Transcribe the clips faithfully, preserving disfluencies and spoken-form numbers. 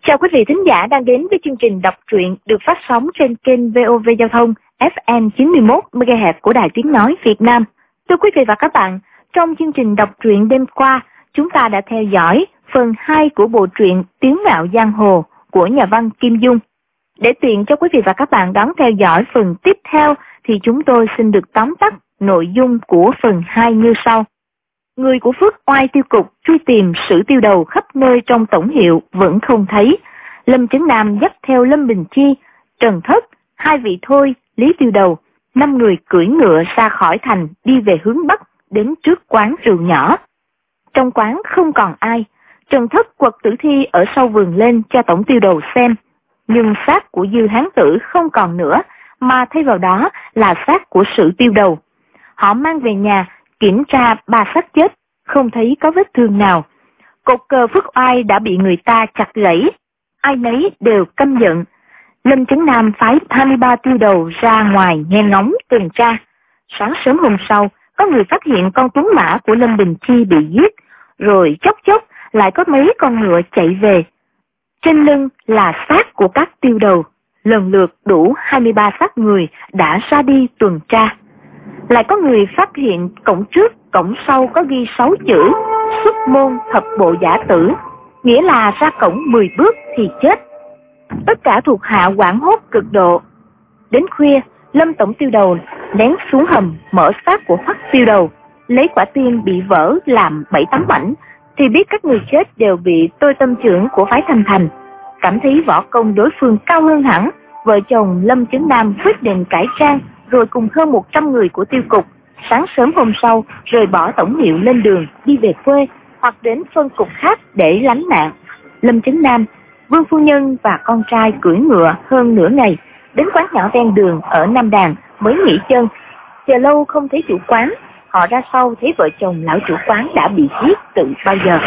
Chào quý vị thính giả đang đến với chương trình đọc truyện được phát sóng trên kênh vê o vê Giao thông ép em chín mươi mốt mê ga héc của Đài Tiếng Nói Việt Nam. Thưa quý vị và các bạn, trong chương trình đọc truyện đêm qua, chúng ta đã theo dõi phần hai của bộ truyện Tiếng Mạo Giang Hồ của nhà văn Kim Dung. Để tiện cho quý vị và các bạn đón theo dõi phần tiếp theo thì chúng tôi xin được tóm tắt nội dung của phần hai như sau. Người của Phước Oai tiêu cục truy tìm Sử Tiêu Đầu khắp nơi trong tổng hiệu vẫn không thấy. Lâm Chấn Nam dắt theo Lâm Bình Chi, Trần Thất, hai vị Thôi, Lý Tiêu Đầu, năm người cưỡi ngựa ra khỏi thành đi về hướng Bắc đến trước quán rượu nhỏ. Trong quán không còn ai, Trần Thất quật tử thi ở sau vườn lên cho Tổng Tiêu Đầu xem. Nhưng xác của Dư Hán Tử không còn nữa, mà thay vào đó là xác của Sử Tiêu Đầu. Họ mang về nhà, kiểm tra ba xác chết, không thấy có vết thương nào. Cột cờ Phước Oai đã bị người ta chặt gãy, ai nấy đều căm giận. Lâm Chấn Nam phái hai mươi ba tiêu đầu ra ngoài nghe ngóng tuần tra. Sáng sớm hôm sau, có người phát hiện con tuấn mã của Lâm Bình Chi bị giết, rồi chốc chốc lại có mấy con ngựa chạy về. Trên lưng là xác của các tiêu đầu, lần lượt đủ hai mươi ba xác người đã ra đi tuần tra. Lại có người phát hiện cổng trước, cổng sau có ghi sáu chữ xuất môn thập bộ giả tử, nghĩa là ra cổng mười bước thì chết. Tất cả thuộc hạ hoảng hốt cực độ. Đến khuya, Lâm Tổng Tiêu Đầu ném xuống hầm mở xác của Hoắc Tiêu Đầu, lấy quả tim bị vỡ làm bảy tám mảnh, thì biết các người chết đều bị tôi tâm trưởng của phái Thanh Thành. Cảm thấy võ công đối phương cao hơn hẳn, vợ chồng Lâm Chấn Nam quyết định cải trang, rồi cùng hơn một trăm người của tiêu cục, sáng sớm hôm sau rời bỏ tổng hiệu lên đường đi về quê hoặc đến phân cục khác để lánh nạn. Lâm Chấn Nam, Vương phu nhân và con trai cưỡi ngựa hơn nửa ngày, đến quán nhỏ ven đường ở Nam Đàn mới nghỉ chân. Chờ lâu không thấy chủ quán, họ ra sau thấy vợ chồng lão chủ quán đã bị giết từ bao giờ.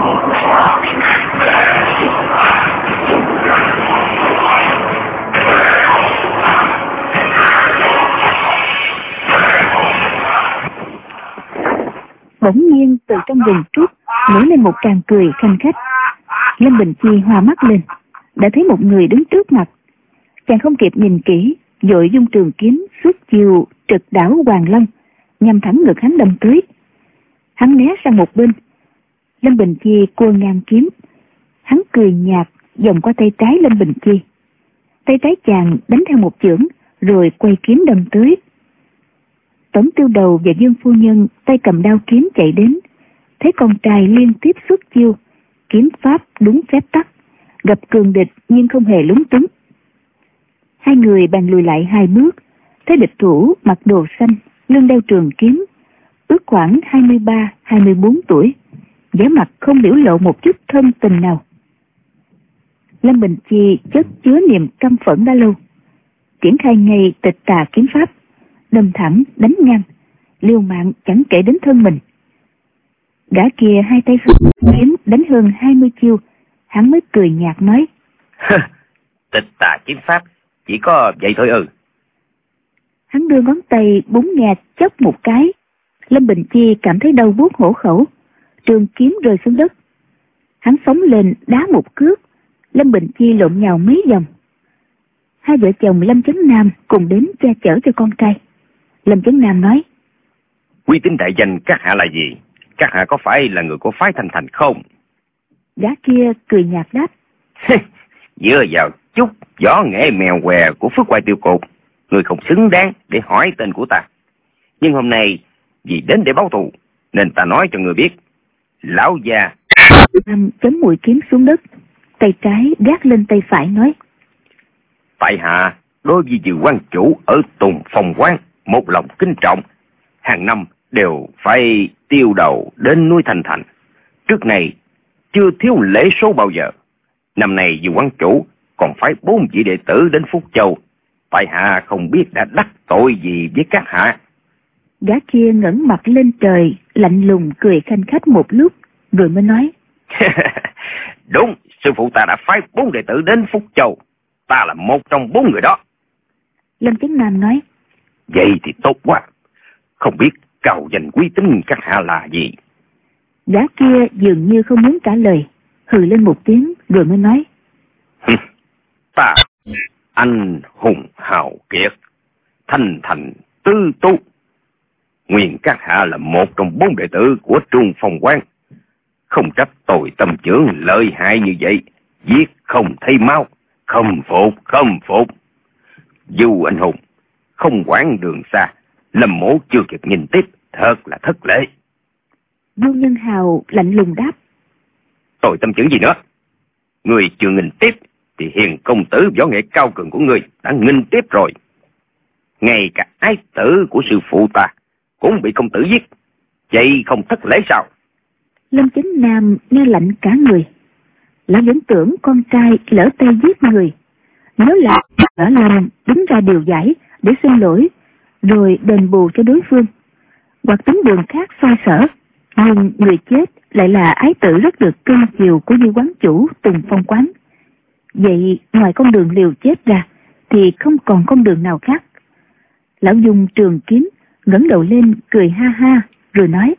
Bỗng nhiên từ trong rừng trúc nổi lên một tràng cười khanh khách. Lâm Bình Chi hoa mắt lên, đã thấy một người đứng trước mặt. Chàng không kịp nhìn kỹ, vội dung trường kiếm xuất chiều trực đảo Hoàng Long, nhằm thẳng ngực hắn đâm tới. Hắn né sang một bên. Lâm Bình Chi cua ngang kiếm, hắn cười nhạt vòng qua tay trái Lâm Bình Chi. Tay trái chàng đánh theo một chưởng, rồi quay kiếm đâm tới. Tổng Tiêu Đầu và Dương phu nhân tay cầm đao kiếm chạy đến, thấy con trai liên tiếp xuất chiêu, kiếm pháp đúng phép tắc, gặp cường địch nhưng không hề lúng túng. Hai người bàn lùi lại hai bước, thấy địch thủ mặc đồ xanh, lưng đeo trường kiếm, ước khoảng hai mươi ba hai mươi bốn tuổi, vẻ mặt không biểu lộ một chút thân tình nào. Lâm Bình Chi chất chứa niềm căm phẫn đã lâu, triển khai ngay tịch tà kiếm pháp, đâm thẳng đánh ngang, liều mạng chẳng kể đến thân mình. Gã kia hai tay xuất kiếm đánh hơn hai mươi chiêu, hắn mới cười nhạt nói: tịch tà kiếm pháp chỉ có vậy thôi ư? Hắn đưa ngón tay búng nhạt chốc một cái. Lâm Bình Chi cảm thấy đau buốt hổ khẩu, trường kiếm rơi xuống đất. Hắn phóng lên đá một cước, Lâm Bình Chi lộn nhào mấy vòng. Hai vợ chồng Lâm Chấn Nam cùng đến che chở cho con trai. Lâm Chấn Nam nói: Uy tín đại danh các hạ là gì? Các hạ có phải là người của phái Thanh Thành không? Gã kia cười nhạt đáp: Dựa vào chút võ nghệ mèo què của Phước Oai tiêu cục, người không xứng đáng để hỏi tên của ta. Nhưng hôm nay vì đến để báo thù, nên ta nói cho người biết. Lão già Nam chấm mũi kiếm xuống đất, tay trái gác lên tay phải nói: Tại hạ đối với Dư quan chủ ở Tùng Phong Quán một lòng kính trọng, hàng năm đều phải tiêu đầu đến núi Thanh Thành. Trước này chưa thiếu lễ số bao giờ. Năm nay Dư quan chủ còn phải bốn vị đệ tử đến Phúc Châu. Tại hạ không biết đã đắc tội gì với các hạ. Gã kia ngẩng mặt lên trời, lạnh lùng cười khanh khách một lúc, rồi mới nói: Đúng, sư phụ ta đã phái bốn đệ tử đến Phúc Châu. Ta là một trong bốn người đó. Lâm Chấn Nam nói: Vậy thì tốt quá. Không biết cầu danh quý tính các hạ là gì? Gã kia dường như không muốn trả lời, hừ lên một tiếng rồi mới nói: Ta anh hùng hào kiệt, thanh thành tư tu, Nguyên các hạ là một trong bốn đệ tử của Trung Phong Quán. Không trách tội tâm trưởng lợi hại như vậy, giết không thấy máu, không phục, không phục. Dù anh hùng không quản đường xa, Lâm Mỗ chưa kịp nhìn tiếp, thật là thất lễ. Vô Nhân Hào lạnh lùng đáp. Tội tâm trưởng gì nữa? Người chưa nghìn tiếp thì hiền công tử võ nghệ cao cường của người đã nghìn tiếp rồi. Ngay cả ái tử của sư phụ ta cũng bị công tử giết, vậy không thất lễ sao? Lâm Chấn Nam nghe lạnh cả người. Lão vẫn tưởng con trai lỡ tay giết người, nếu là lỡ lòng đứng ra điều giải để xin lỗi rồi đền bù cho đối phương, hoặc tính đường khác xoay sở. Nhưng người chết lại là ái tử rất được cưng chiều của Như quán chủ Tùng Phong Quán. Vậy ngoài con đường liều chết ra thì không còn con đường nào khác. Lão dùng trường kiếm ngẩng đầu lên cười ha ha rồi nói.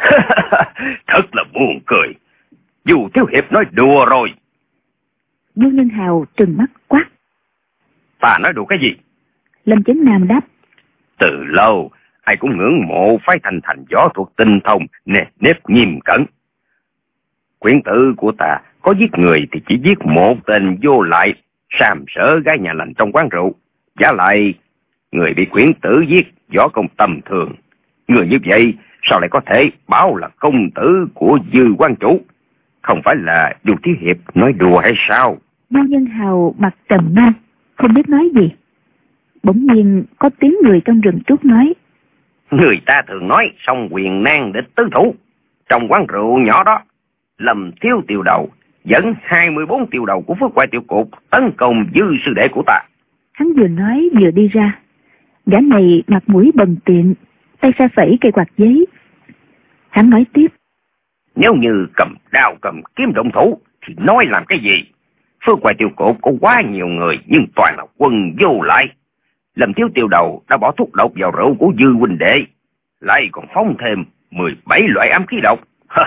Thật là buồn cười. Dù thiếu hiệp nói đùa rồi. Vô Nhân Hào trừng mắt quát. Ta nói đùa cái gì? Lâm Chấn Nam đáp. Từ lâu ai cũng ngưỡng mộ phái Thanh Thành võ thuật tinh thông, nề nếp nghiêm cẩn. Quyến tử của ta có giết người thì chỉ giết một tên vô lại, sàm sỡ gái nhà lành trong quán rượu. Giá lại người bị quyến tử giết võ công tầm thường. Người như vậy sao lại có thể báo là công tử của Dư quan chủ? Không phải là dù thiếu hiệp nói đùa hay sao? Vô Nhân Hào mặt trầm ngâm, không biết nói gì. Bỗng nhiên có tiếng người trong rừng trúc nói. Người ta thường nói song quyền nan địch tứ thủ. Trong quán rượu nhỏ đó, Lâm thiếu tiêu đầu dẫn hai mươi bốn tiêu đầu của Phước Quay Tiểu Cục tấn công Dư sư đệ của ta. Hắn vừa nói vừa đi ra. Gã này mặt mũi bần tiện, tay xa phẩy cây quạt giấy. Hắn nói tiếp. Nếu như cầm đao cầm kiếm động thủ thì nói làm cái gì? Phước Quay Tiểu Cục có quá nhiều người nhưng toàn là quân vô lại. Lâm thiếu tiêu đầu đã bỏ thuốc độc vào rượu của Dư huynh đệ, lại còn phóng thêm mười bảy loại ám khí độc.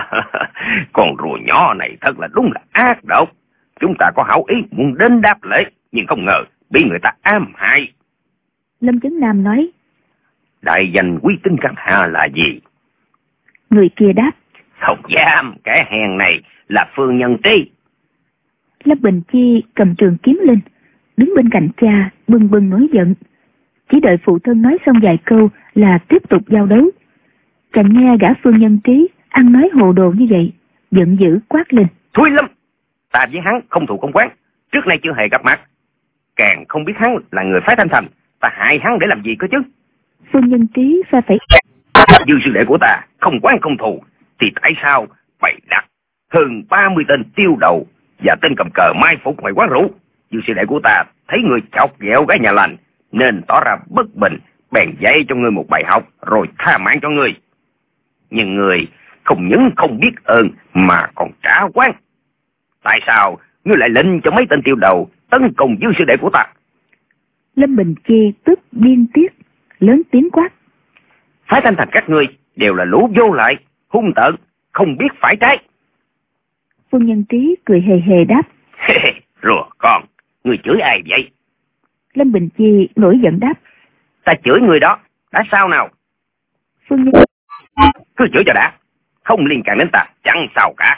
Con rùa nhỏ này thật là đúng là ác độc. Chúng ta có hảo ý muốn đến đáp lễ, nhưng không ngờ bị người ta ám hại. Lâm Chấn Nam nói. Đại danh quý tính các hạ là gì? Người kia đáp. Không dám, kẻ hèn này là Phương Nhân Trí. Lâm Bình Chi cầm trường kiếm lên, đứng bên cạnh cha bừng bừng nổi giận. Chỉ đợi phụ thân nói xong vài câu là tiếp tục giao đấu. Chàng nghe gã Phương Nhân Trí ăn nói hồ đồ như vậy, giận dữ quát lên. Thôi Lâm, ta với hắn không thù không quán, trước nay chưa hề gặp mặt. Càng không biết hắn là người phái Thanh Thành, ta hại hắn để làm gì cơ chứ? Phương Nhân Trí pha phải. Dư sư đệ của ta không quán không thù, thì tại sao bày đặt hơn ba mươi tên tiêu đầu và tên cầm cờ mai phục ngoài quán rượu? Dư sư đệ của ta thấy người chọc ghẹo gái nhà lành nên tỏ ra bất bình, bèn dạy cho ngươi một bài học rồi tha mạng cho ngươi. Nhưng ngươi không những không biết ơn mà còn trả oán. Tại sao ngươi lại lệnh cho mấy tên tiêu đầu tấn công Dư sư đệ của ta? Lâm Bình Chi tức điên tiết, lớn tiếng quát. Phái Thanh Thành các ngươi đều là lũ vô lại, hung tợn, không biết phải trái. Phương Nhân Trí cười hề hề đáp. Rùa con, ngươi chửi ai vậy? Lâm Bình Chi nổi giận đáp. Ta chửi người đó, đã sao nào? Phương Nhân cứ chửi cho đã, không liên can đến ta, chẳng sao cả.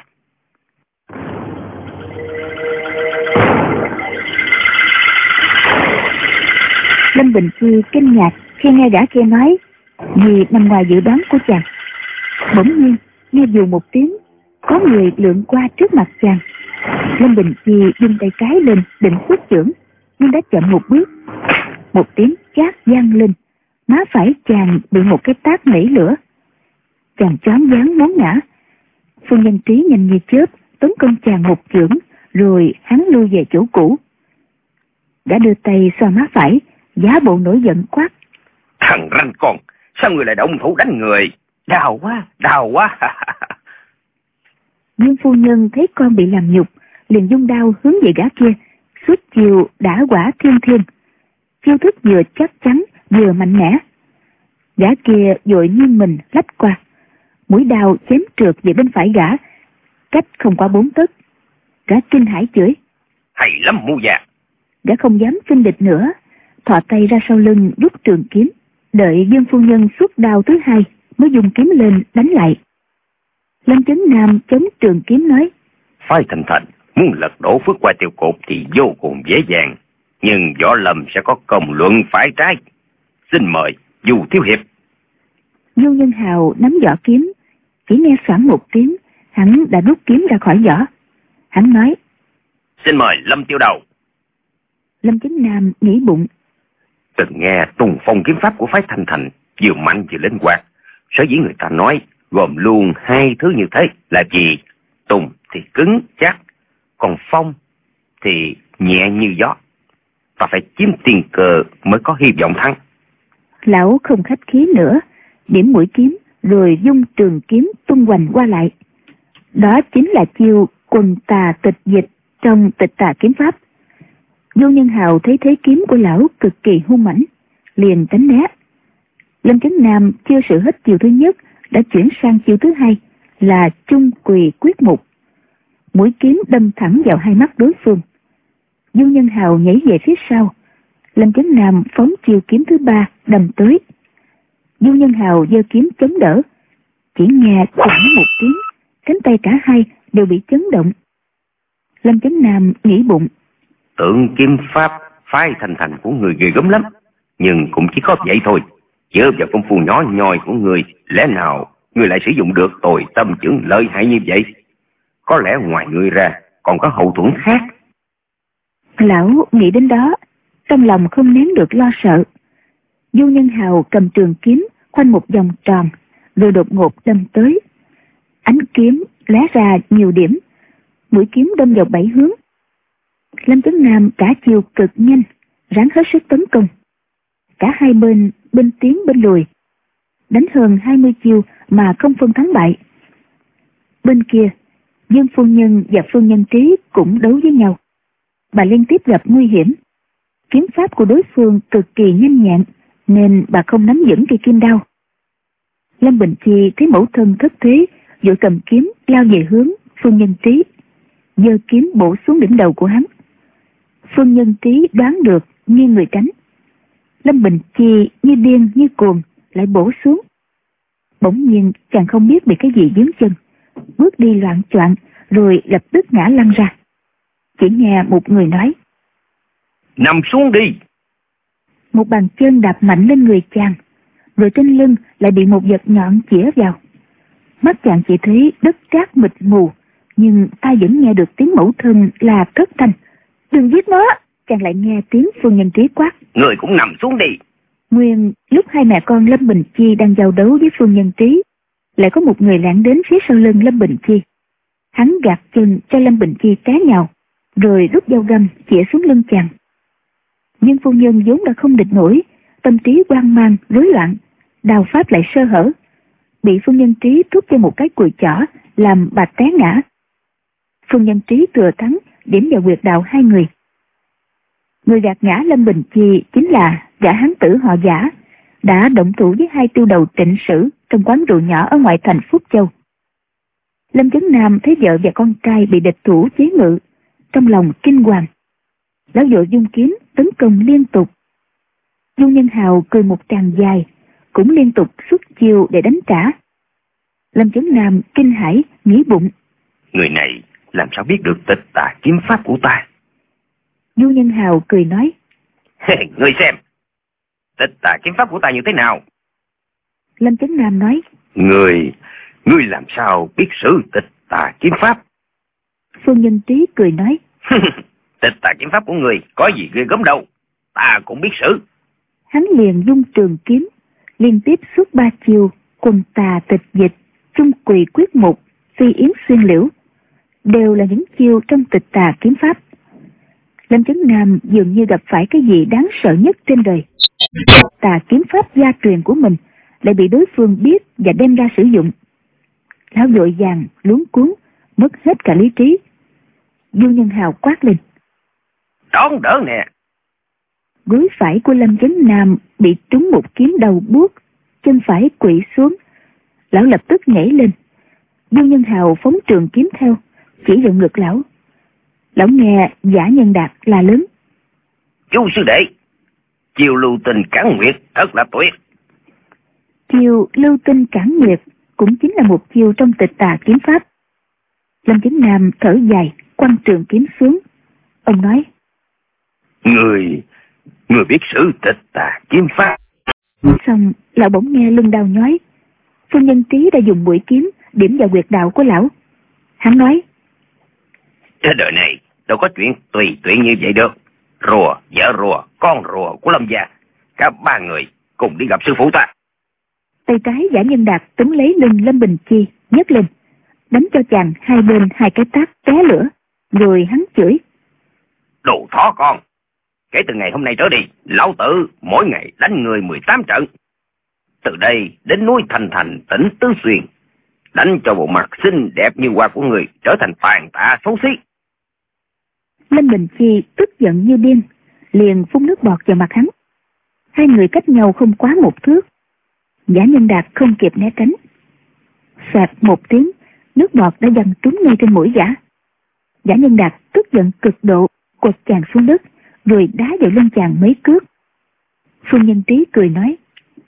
Lâm Bình Chi kinh ngạc khi nghe gã kia nói, vì nằm ngoài dự đoán của chàng. Bỗng nhiên nghe dù một tiếng, có người lượn qua trước mặt chàng. Lâm Bình Chi dùng tay trái lên định xuất chưởng, nhưng đã chậm một bước. Một tiếng chát vang lên, má phải chàng bị một cái tát nảy lửa. Chàng choáng váng ngón ngã. Phương Nhân Trí nhanh như chớp tấn công chàng một chưởng, rồi hắn lui về chỗ cũ. Đã đưa tay xoa má phải, giả bộ nổi giận quát. Thằng ranh con, sao người lại động thủ đánh người? Đau quá, đau quá. Dương phu nhân thấy con bị làm nhục, liền dung đao hướng về gã kia, suốt chiều đã quả thiên thiên. Chiêu thức vừa chắc chắn vừa mạnh mẽ. Gã kia vội nghiêng mình lách qua, mũi đao chém trượt về bên phải gã, cách không quá bốn tấc. Gã kinh hãi chửi. Hay lắm mu già, Gã không dám khinh địch nữa, thò tay ra sau lưng rút trường kiếm, đợi Dương phu nhân xuất đao thứ hai mới dùng kiếm lên đánh lại. Lâm Chấn Nam chống trường kiếm nói: Phái Thành Thành muốn lật đổ Phước Hoa Tiêu Cột thì vô cùng dễ dàng, nhưng Võ Lâm sẽ có công luận phải trái. Xin mời Du thiếu hiệp. Du Nhân Hào nắm vỏ kiếm, chỉ nghe xoảng một tiếng, hắn đã rút kiếm ra khỏi vỏ. Hắn nói: Xin mời Lâm Tiêu Đầu. Lâm Chấn Nam nghĩ bụng: Từng nghe Tùng Phong kiếm pháp của phái Thành Thành vừa mạnh vừa linh hoạt, sở dĩ người ta nói gồm luôn hai thứ như thế là gì? Tùng thì cứng chắc, còn Phong thì nhẹ như gió. Ta phải chiếm tiền cờ mới có hy vọng thắng. Lão không khách khí nữa, điểm mũi kiếm rồi dung trường kiếm tung hoành qua lại. Đó chính là chiêu quần tà tịch dịch trong Tịch Tà kiếm pháp. Du Nhân Hào thấy thế kiếm của lão cực kỳ hung mãnh, liền tránh né. Lâm Chấn Nam chưa sử hết chiêu thứ nhất đã chuyển sang chiêu thứ hai là chung quỳ quyết mục. Mũi kiếm đâm thẳng vào hai mắt đối phương. Du Nhân Hào nhảy về phía sau, Lâm Chấn Nam phóng chiêu kiếm thứ ba đâm tới. Du Nhân Hào giơ kiếm chống đỡ, chỉ nghe choảng một tiếng, cánh tay cả hai đều bị chấn động. Lâm Chấn Nam nghĩ bụng: Tượng kiếm pháp phái Thành Thành của người ghê gớm lắm, nhưng cũng chỉ có vậy thôi. Dựa vào công phu nhỏ nhoi của người, lẽ nào người lại sử dụng được tồi tâm trưởng lợi hại như vậy? Có lẽ ngoài người ra còn có hậu thuẫn khác. Lão nghĩ đến đó, trong lòng không nén được lo sợ. Du Nhân Hào cầm trường kiếm khoanh một vòng tròn, rồi đột ngột đâm tới. Ánh kiếm lóe ra nhiều điểm, mũi kiếm đâm vào bảy hướng. Lâm Chấn Nam cả chiều cực nhanh, ráng hết sức tấn công. Cả hai bên bên tiến bên lùi, đánh hơn hai mươi chiêu mà không phân thắng bại. Bên kia, Dương phu nhân và Phương Nhân Trí cũng đấu với nhau. Bà liên tiếp gặp nguy hiểm. Kiếm pháp của đối phương cực kỳ nhanh nhẹn, nên bà không nắm vững cây kim đao. Lâm Bình Chi thấy mẫu thân thất thế, vội cầm kiếm lao về hướng Phương Nhân Trí, giơ kiếm bổ xuống đỉnh đầu của hắn. Phương Nhân Trí đoán được, nghiêng người tránh. Lâm Bình Chi như điên như cuồng lại bổ xuống. Bỗng nhiên chàng không biết bị cái gì vướng chân, bước đi loạn choạng rồi lập tức ngã lăn ra. Chỉ nghe một người nói: Nằm xuống đi. Một bàn chân đạp mạnh lên người chàng, rồi trên lưng lại bị một vật nhọn chĩa vào. Mắt chàng chỉ thấy đất cát mịt mù, nhưng tai vẫn nghe được tiếng mẫu thân là thất thanh: Đừng giết nó. Chàng lại nghe tiếng Phương Nhân Trí quát: Người cũng nằm xuống đi. Nguyên lúc hai mẹ con Lâm Bình Chi đang giao đấu với Phương Nhân Trí, lại có một người lảng đến phía sau lưng Lâm Bình Chi. Hắn gạt chân cho Lâm Bình Chi té nhào, rồi rút dao găm chĩa xuống lưng chàng. Nhưng phu nhân vốn đã không địch nổi, tâm trí hoang mang rối loạn, đao pháp lại sơ hở, bị Phương Nhân Trí thúc cho một cái cùi chỏ làm bà té ngã. Phương Nhân Trí thừa thắng điểm vào huyệt đạo hai người. Người gạt ngã Lâm Bình Chi chính là gã hán tử họ Giả, đã động thủ với hai tiêu đầu Trịnh Sử trong quán rượu nhỏ ở ngoại thành Phúc Châu. Lâm Chấn Nam thấy vợ và con trai bị địch thủ chế ngự, trong lòng kinh hoàng. Lão vội dung kiếm tấn công liên tục. Du Nhân Hào cười một tràng dài, cũng liên tục xuất chiêu để đánh trả. Lâm Chấn Nam kinh hãi nghĩ bụng: Người này làm sao biết được Tịch Tà kiếm pháp của ta? Du Nhân Hào cười nói: Người xem, Tịch Tà kiếm pháp của ta như thế nào? Lâm Chấn Nam nói: Người, ngươi làm sao biết sử Tịch Tà kiếm pháp? Phương Nhân Trí cười nói: Tịch Tà kiếm pháp của người có gì ghê gớm đâu, ta cũng biết sử. Hắn liền dung trường kiếm, liên tiếp xuất ba chiêu quần tà tịch dịch, trung quỳ quyết mục, phi yến xuyên liễu, đều là những chiêu trong Tịch Tà kiếm pháp. Lâm Chấn Nam dường như gặp phải cái gì đáng sợ nhất trên đời. Tà kiếm pháp gia truyền của mình lại bị đối phương biết và đem ra sử dụng. Lão vội vàng luống cuống, mất hết cả lý trí. Du Nhân Hào quát lên: Đón đỡ nè! Gối phải của Lâm Chấn Nam bị trúng một kiếm đầu buốt, chân phải quỵ xuống. Lão lập tức nhảy lên. Du Nhân Hào phóng trường kiếm theo, chỉ vào ngực lão. Lão nghe Giả Nhân Đạt la lớn: Chu sư đệ, chiêu lưu tinh cản nguyệt thật là tuyệt. Chiêu lưu tinh cản nguyệt cũng chính là một chiêu trong Tịch Tà kiếm pháp. Lâm Chấn Nam thở dài, quăng trường kiếm xuống. Ông nói: Người, người biết sử Tịch Tà kiếm pháp. Xong lão bỗng nghe lưng đau nhói. Phu nhân Trí đã dùng mũi kiếm điểm vào huyệt đạo của lão. Hắn nói: Trên đời này đâu có chuyện tùy tiện như vậy được. Rùa, vợ rùa, con rùa của Lâm gia, cả ba người cùng đi gặp sư phụ ta. Tay trái Giả Nhân Đạt túm lấy lưng Lâm Bình Chi, nhấc lên, đánh cho chàng hai bên hai cái tát té lửa, rồi hắn chửi: Đồ thỏ con, kể từ ngày hôm nay trở đi, lão tử mỗi ngày đánh người mười tám trận. Từ đây đến núi Thành Thành tỉnh Tứ Xuyên, đánh cho bộ mặt xinh đẹp như hoa của người trở thành tàn tạ xấu xí. Lâm Bình Chi tức giận như điên, liền phun nước bọt vào mặt hắn. Hai người cách nhau không quá một thước. Giả Nhân Đạt không kịp né tránh. Xoẹt một tiếng, nước bọt đã văng trúng ngay trên mũi giả. Giả Nhân Đạt tức giận cực độ, quật chàng xuống đất, rồi đá vào lưng chàng mấy cước. Phu nhân Trí cười nói: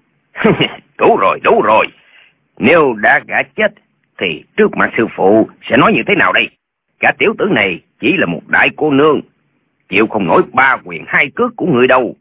Đủ rồi, đủ rồi. Nếu đã gã chết, thì trước mặt sư phụ sẽ nói như thế nào đây? Cả tiểu tử này chỉ là một đại cô nương, chịu không nổi ba quyền hai cước của người đâu.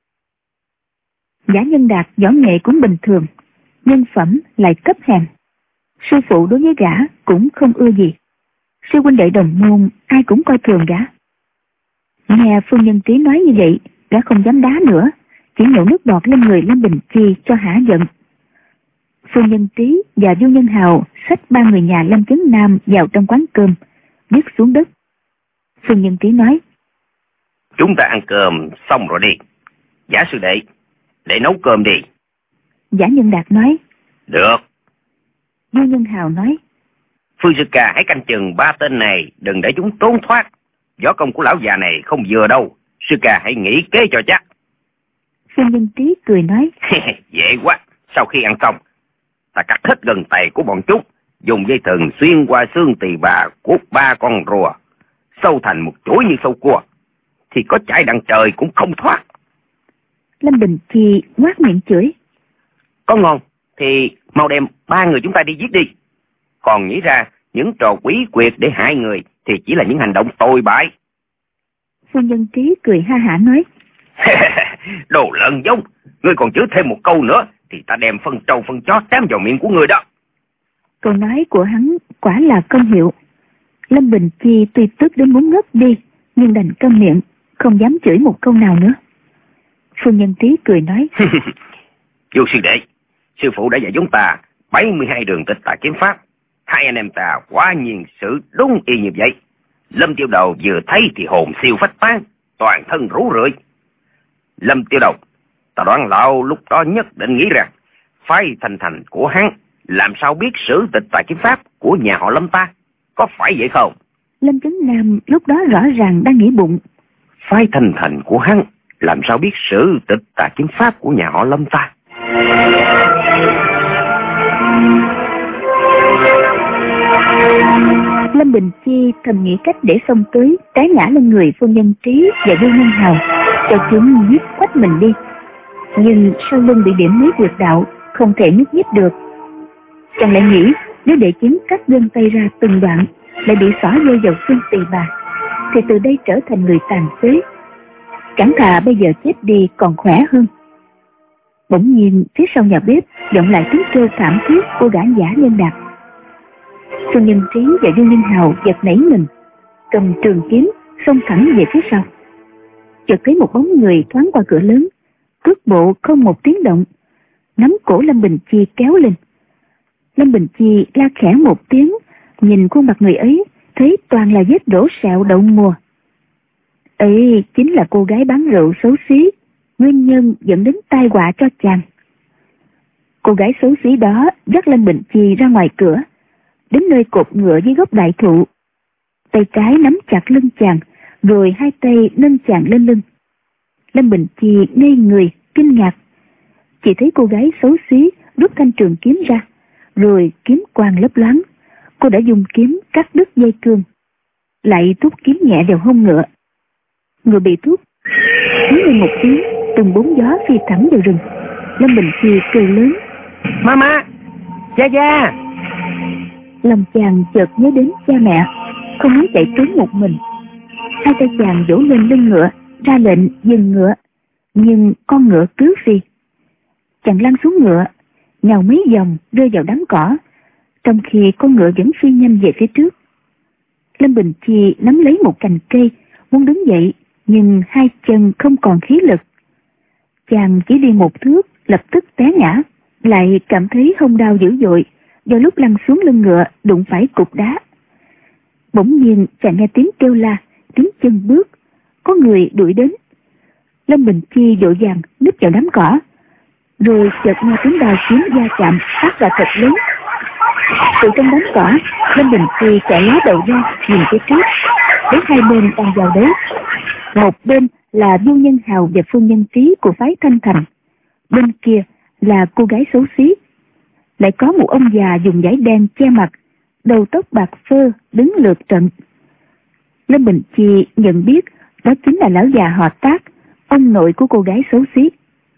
Giả Nhân Đạt võ nghệ cũng bình thường, nhân phẩm lại cấp hèn. Sư phụ đối với gã cũng không ưa gì. Sư huynh đệ đồng môn ai cũng coi thường gã. Nghe phu nhân Trí nói như vậy, gã không dám đá nữa, chỉ nhổ nước bọt lên người Lâm Bình Chi cho hả giận. Phu nhân Trí và Du Nhân Hào xách ba người nhà Lâm Chấn Nam vào trong quán cơm, vứt xuống đất. Phu nhân Trí nói: Chúng ta ăn cơm xong rồi đi. Giả sư đệ, để nấu cơm đi. Giả Nhân Đạt nói: Được. Du Nhân Hào nói: Phương sư ca hãy canh chừng ba tên này, đừng để chúng trốn thoát. Võ công của lão già này không vừa đâu, sư ca hãy nghĩ kế cho chắc. Phu nhân Trí cười nói: Dễ quá. Sau khi ăn xong, ta cắt hết gần tay của bọn chúng, dùng dây thừng xuyên qua xương tỳ bà của ba con rùa, sâu thành một chuỗi như sâu cua, thì có chạy đằng trời cũng không thoát. Lâm Bình Chi quát miệng chửi: Có ngon thì mau đem ba người chúng ta đi giết đi. Còn nghĩ ra những trò quỷ quyệt để hại người thì chỉ là những hành động tồi bại. Phu nhân Trí cười ha hả nói: Đồ lợn giống, ngươi còn chửi thêm một câu nữa thì ta đem phân trâu phân chó tém vào miệng của ngươi đó. Câu nói của hắn quả là công hiệu. Lâm Bình Chi tuy tức đến muốn ngất đi, nhưng đành câm miệng, không dám chửi một câu nào nữa. Phu nhân Trí cười nói: Vô sư đệ, sư phụ đã dạy chúng ta bảy mươi hai đường Tịch Tà kiếm pháp. Hai anh em ta quả nhiên sự đúng y như vậy. Lâm Tiêu Đầu vừa thấy thì hồn siêu phách tán, toàn thân rú rượi. Lâm Tiêu Đầu, ta đoán lão lúc đó nhất định nghĩ rằng phái Thành Thành của hắn làm sao biết sử Tịch Tà kiếm pháp của nhà họ Lâm ta, có phải vậy không? Lâm Chấn Nam lúc đó rõ ràng đang nghĩ bụng: phái Thành Thành của hắn làm sao biết sử Tịch Tà kiếm pháp của nhà họ Lâm ta? Lâm Bình Chi thầm nghĩ cách để xông tới trái ngã lên người phu nhân Trí và Du Nhân Hào, cho chúng giết quách mình đi. Nhưng sau lưng bị điểm mấy huyệt đạo, không thể nhúc nhích được. Chàng lại nghĩ nếu để chúng cắt gân tay ra từng đoạn, lại bị xỏ dây vào xương tỳ bà, thì từ đây trở thành người tàn phế. Chẳng thà bây giờ chết đi còn khỏe hơn. Bỗng nhiên phía sau nhà bếp vọng lại tiếng kêu thảm thiết của gã Giả Nhân Đạt. Phu nhân Trí và Du Nhân Hào giật nảy mình, cầm trường kiếm xông thẳng về phía sau. Chợt thấy một bóng người thoáng qua cửa lớn, cước bộ không một tiếng động, nắm cổ Lâm Bình Chi kéo lên. Lâm Bình Chi la khẽ một tiếng, nhìn khuôn mặt người ấy, thấy toàn là vết đổ sẹo đậu mùa. Ấy chính là cô gái bán rượu xấu xí, nguyên nhân dẫn đến tai họa cho chàng. Cô gái xấu xí đó dắt Lâm Bình Chi ra ngoài cửa, đến nơi cột ngựa dưới gốc đại thụ. Tay trái nắm chặt lưng chàng, rồi hai tay nâng chàng lên lưng. Lâm Bình Chi ngây người, kinh ngạc. Chỉ thấy cô gái xấu xí rút thanh trường kiếm ra, rồi kiếm quang lấp loáng. Cô đã dùng kiếm cắt đứt dây cương, lại thúc kiếm nhẹ vào hông ngựa. Ngựa bị thúc, hí lên một tiếng, từng bốn gió phi thẳng vào rừng. Lâm Bình Chi kêu lớn: Mama, Gia Gia. Lòng chàng chợt nhớ đến cha mẹ, không muốn chạy trốn một mình. Hai tay chàng vỗ lên lưng ngựa, ra lệnh dừng ngựa, nhưng con ngựa cứ phi. Chàng lăn xuống ngựa, nhào mấy vòng rơi vào đám cỏ, trong khi con ngựa vẫn phi nhanh về phía trước. Lâm Bình Chi nắm lấy một cành cây, muốn đứng dậy, nhưng hai chân không còn khí lực. Chàng chỉ đi một thước, lập tức té ngã, lại cảm thấy hông đau dữ dội, do lúc lăn xuống lưng ngựa đụng phải cục đá. Bỗng nhiên chàng nghe tiếng kêu la, tiếng chân bước, có người đuổi đến. Lâm Bình Chi vội vàng núp vào đám cỏ, rồi chợt nghe tiếng đao kiếm va chạm phát ra thật lớn. Từ trong đám cỏ, Lâm Bình Chi chạy ló đầu ra nhìn phía trước, thấy hai bên đang vào đấy. Một bên là Du Nhân Hào và phu nhân Trí của phái Thanh Thành, bên kia là cô gái xấu xí. Lại có một ông già dùng vải đen che mặt, đầu tóc bạc phơ đứng lượt trận. Lâm Bình Chi nhận biết đó chính là lão già họ Tác, ông nội của cô gái xấu xí.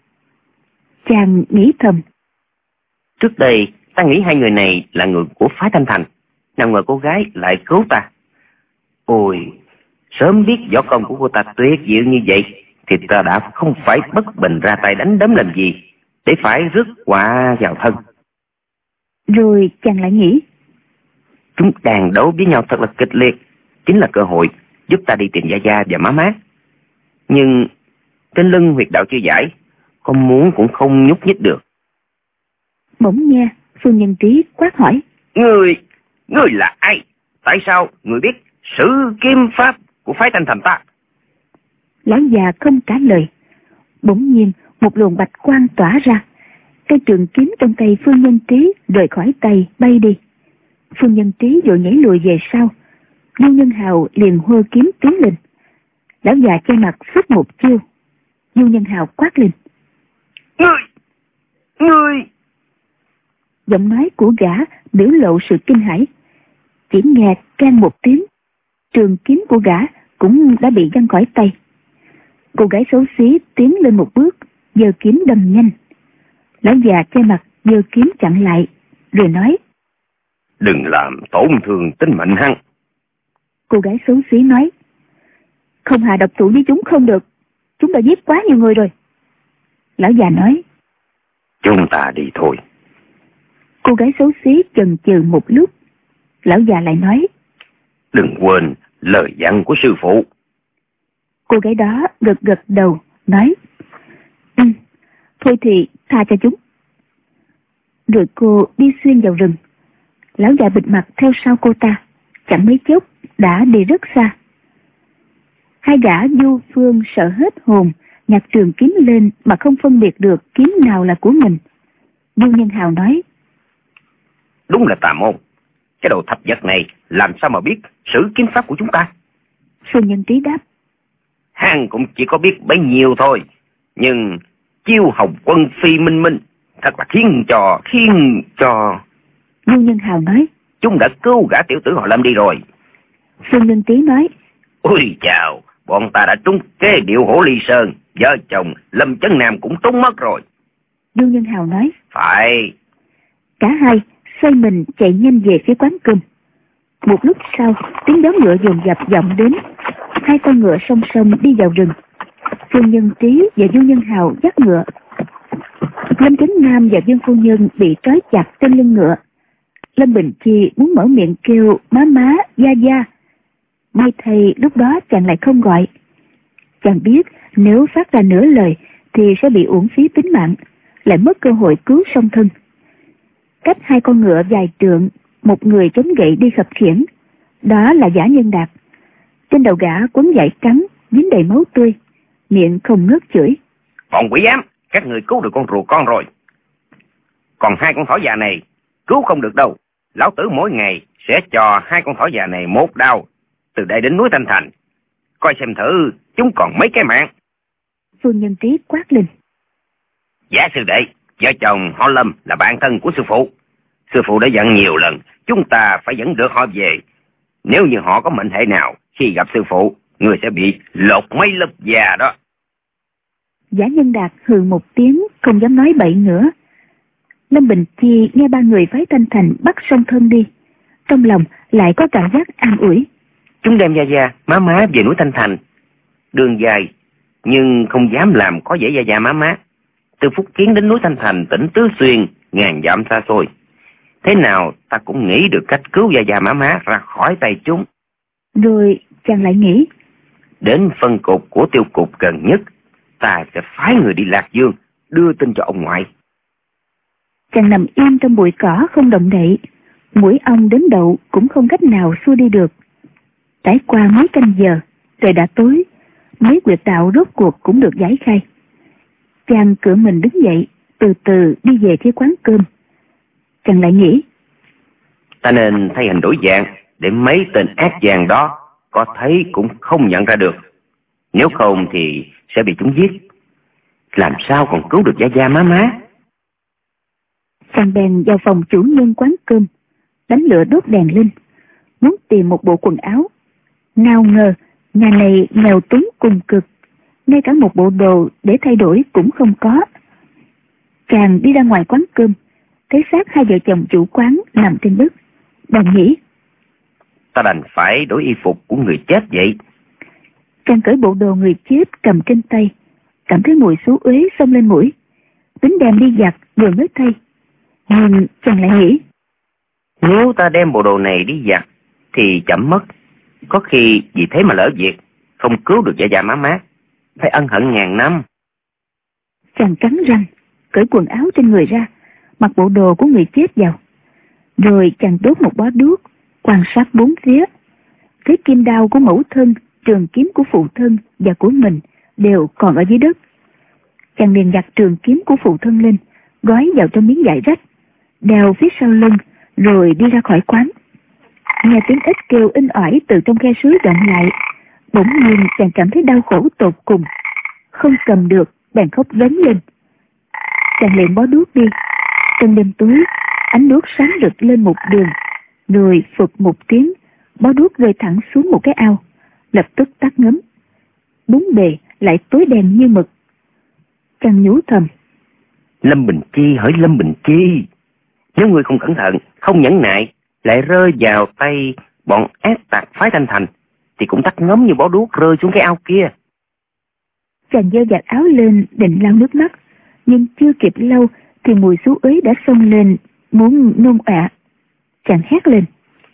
Chàng nghĩ thầm: Trước đây ta nghĩ hai người này là người của phái Thanh Thành, nào ngờ cô gái lại cứu ta. Ôi, sớm biết võ công của cô ta tuyệt diệu như vậy thì ta đã không phải bất bình ra tay đánh đấm làm gì, để phải rước quả vào thân. Rồi chàng lại nghĩ: Chúng đàn đấu với nhau thật là kịch liệt, chính là cơ hội giúp ta đi tìm Gia Gia và má má. Nhưng trên lưng huyệt đạo chưa giải, con muốn cũng không nhúc nhích được. Bỗng nghe phu nhân Trí quát hỏi: Người, người là ai? Tại sao người biết sử kiếm pháp của phái Thanh Thành ta? Lão già không trả lời. Bỗng nhiên một luồng bạch quang tỏa ra, cây trường kiếm trong tay phu nhân Trí rời khỏi tay bay đi. Phu nhân Trí vội nhảy lùi về sau. Du Nhân Hào liền hô kiếm tiến lên. Lão già che mặt xuất một chiêu. Du Nhân Hào quát lên: Ngươi, ngươi! Giọng nói của gã biểu lộ sự kinh hãi. Chỉ nghe keng một tiếng, trường kiếm của gã cũng đã bị văng khỏi tay. Cô gái xấu xí tiến lên một bước, giơ kiếm đâm nhanh. Lão già che mặt giơ kiếm chặn lại, rồi nói: Đừng làm tổn thương tính mệnh hắn. Cô gái xấu xí nói: Không hạ độc thủ với chúng không được, chúng đã giết quá nhiều người rồi. Lão già nói: Chúng ta đi thôi. Cô gái xấu xí chần chừ một lúc. Lão già lại nói: Đừng quên lời dặn của sư phụ. Cô gái đó gật gật đầu, nói: Ừ, thôi thì tha cho chúng. Rồi cô đi xuyên vào rừng. Lão già bịt mặt theo sau cô ta, chẳng mấy chốc đã đi rất xa. Hai gã du phương sợ hết hồn, nhặt trường kiếm lên mà không phân biệt được kiếm nào là của mình. Du Nhân Hào nói: Đúng là tà môn. Cái đồ thập vật này làm sao mà biết sử kiếm pháp của chúng ta? Phu nhân Trí đáp: Hắn cũng chỉ có biết bấy nhiêu thôi. Nhưng chiêu hồng quân phi minh minh thật là khiến cho, khiến cho... Du Nhân Hào nói: Chúng đã cứu gã tiểu tử họ Lâm đi rồi. Phu nhân Trí nói: Ôi chào, bọn ta đã trúng kế điệu hổ ly sơn, vợ chồng Lâm Chấn Nam cũng trúng mất rồi. Du Nhân Hào nói: Phải. Cả hai xoay mình chạy nhanh về phía quán cơm. Một lúc sau, tiếng gió ngựa dồn dập vọng đến. Hai con ngựa song song đi vào rừng. Phu nhân Trí và Du Nhân Hào dắt ngựa. Lâm Chấn Nam và Dương phu nhân bị trói chặt trên lưng ngựa. Lâm Bình Chi muốn mở miệng kêu má má, gia gia. May thầy lúc đó chàng lại không gọi. Chàng biết nếu phát ra nửa lời thì sẽ bị uổng phí tính mạng, lại mất cơ hội cứu song thân. Cách hai con ngựa dài trượng, một người chống gậy đi khập khiễng. Đó là Giả Nhân Đạt. Trên đầu gã quấn vải trắng, dính đầy máu tươi, miệng không ngớt chửi: Bọn quỷ ám, các người cứu được con rùa con rồi. Còn hai con thỏ già này cứu không được đâu. Lão tử mỗi ngày sẽ cho hai con thỏ già này một đao, từ đây đến núi Thanh Thành. Coi xem thử chúng còn mấy cái mạng. Phu nhân Trí quát lên: Giả sư đệ, vợ chồng họ Lâm là bạn thân của sư phụ. Sư phụ đã dặn nhiều lần chúng ta phải dẫn được họ về. Nếu như họ có mệnh hệ nào, khi gặp sư phụ, người sẽ bị lột mấy lớp da đó. Giả Nhân Đạt hừ một tiếng, không dám nói bậy nữa. Lâm Bình Chi nghe ba người phái Thanh Thành bắt song thân đi, trong lòng lại có cảm giác an ủi. Chúng đem Gia Gia, Má Má về núi Thanh Thành. Đường dài, nhưng không dám làm có vẻ Gia Gia Má Má. Từ Phúc Kiến đến núi Thanh Thành, tỉnh Tứ Xuyên, ngàn dặm xa xôi. Thế nào ta cũng nghĩ được cách cứu Gia Gia Má Má ra khỏi tay chúng. Rồi chàng lại nghĩ, đến phân cục của tiêu cục gần nhất, ta sẽ phái người đi Lạc Dương, đưa tin cho ông ngoại. Chàng nằm im trong bụi cỏ không động đậy, mũi ong đến đậu cũng không cách nào xua đi được. Trải qua mấy canh giờ, trời đã tối, mấy quyệt đạo rốt cuộc cũng được giải khai. Chàng cựa mình đứng dậy, từ từ đi về phía quán cơm. Chàng lại nghĩ, ta nên thay hình đổi dạng để mấy tên ác vàng đó có thấy cũng không nhận ra được. Nếu không thì sẽ bị chúng giết. Làm sao còn cứu được Gia Gia Má Má? Chàng bèn vào phòng chủ nhân quán cơm, đánh lửa đốt đèn lên, muốn tìm một bộ quần áo. Nào ngờ nhà này nghèo túng cùng cực, ngay cả một bộ đồ để thay đổi cũng không có. Chàng đi ra ngoài quán cơm, thấy xác hai vợ chồng chủ quán nằm trên đất, bèn nghĩ, ta đành phải đổi y phục của người chết vậy. Chàng cởi bộ đồ người chết cầm trên tay, cảm thấy mùi xú uế xông lên mũi, tính đem đi giặt vừa mới thay. Nhưng chàng lại nghĩ, nếu ta đem bộ đồ này đi giặt thì chậm mất, có khi vì thế mà lỡ việc, không cứu được Gia Gia Má Má, phải ân hận ngàn năm. Chàng cắn răng, cởi quần áo trên người ra, mặc bộ đồ của người chết vào. Rồi chàng đốt một bó đuốc, quan sát bốn phía, thấy kim đao của mẫu thân, trường kiếm của phụ thân và của mình đều còn ở dưới đất. Chàng liền giặt trường kiếm của phụ thân lên, gói vào trong miếng vải rách, đeo phía sau lưng, rồi đi ra khỏi quán. Nghe tiếng ếch kêu inh ỏi từ trong khe suối vọng lại, bỗng nhiên chàng cảm thấy đau khổ tột cùng, không cầm được, bèn khóc rống lên. Chàng liền bó đuốc đi. Trong đêm tối, ánh đuốc sáng rực lên một đường, rồi phụt một tiếng, bó đuốc rơi thẳng xuống một cái ao, lập tức tắt ngấm. Bốn bề lại tối đen như mực. Chàng nhủ thầm, Lâm Bình Chi hỡi Lâm Bình Chi, nếu ngươi không cẩn thận, không nhẫn nại, lại rơi vào tay bọn ác tặc phái Thanh Thành, thì cũng tắt ngấm như bó đuốc rơi xuống cái ao kia. Chàng giơ vạt áo lên định lau nước mắt, nhưng chưa kịp lau thì mùi xú uế đã xông lên, muốn nôn ọa. Chàng hét lên,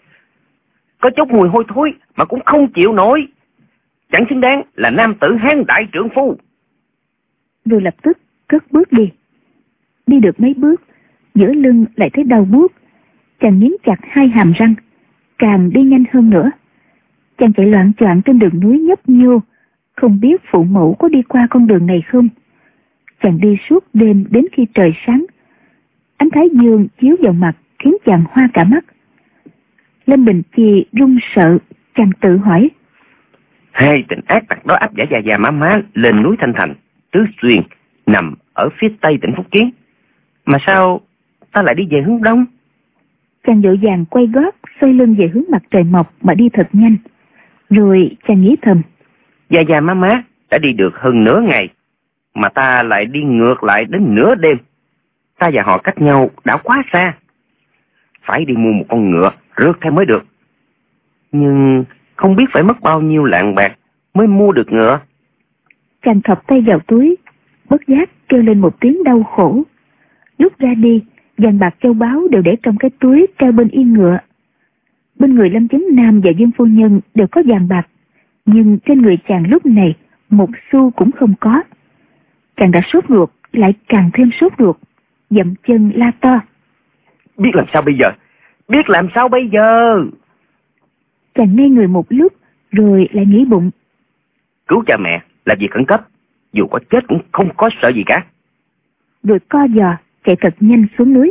có chút mùi hôi thối mà cũng không chịu nổi, chẳng xứng đáng là nam tử Hán đại trượng phu. Rồi lập tức cất bước đi. Đi được mấy bước, giữa lưng lại thấy đau buốt. Chàng nghiến chặt hai hàm răng, càng đi nhanh hơn nữa. Chàng chạy loạn choạng trên đường núi nhấp nhô, không biết phụ mẫu có đi qua con đường này không. Chàng đi suốt đêm đến khi trời sáng. Ánh thái dương chiếu vào mặt khiến chàng hoa cả mắt. Lâm Bình Chi run sợ, chàng tự hỏi, hai tên ác tặc đó áp giải Gia Gia Má Má lên núi Thanh Thành, Tứ Xuyên nằm ở phía tây tỉnh Phúc Kiến, mà sao ta lại đi về hướng đông? Chàng vội vàng quay gót, xoay lưng về hướng mặt trời mọc mà đi thật nhanh. Rồi chàng nghĩ thầm, Gia Gia Má Má đã đi được hơn nửa ngày, mà ta lại đi ngược lại đến nửa đêm. Ta và họ cách nhau đã quá xa, phải đi mua một con ngựa rước theo mới được. Nhưng không biết phải mất bao nhiêu lạng bạc mới mua được ngựa. Chàng thọc tay vào túi, bất giác kêu lên một tiếng đau khổ. Lúc ra đi, vàng bạc châu báu đều để trong cái túi treo bên yên ngựa. Bên người Lâm Chấn Nam và Dương phu nhân đều có vàng bạc, nhưng trên người chàng lúc này một xu cũng không có. Chàng đã sốt ruột, lại càng thêm sốt ruột, dậm chân la to, biết làm sao bây giờ, biết làm sao bây giờ. Chàng ngây người một lúc, rồi lại nghĩ bụng, cứu cha mẹ là việc khẩn cấp, dù có chết cũng không có sợ gì cả. Rồi co giò chạy thật nhanh xuống núi.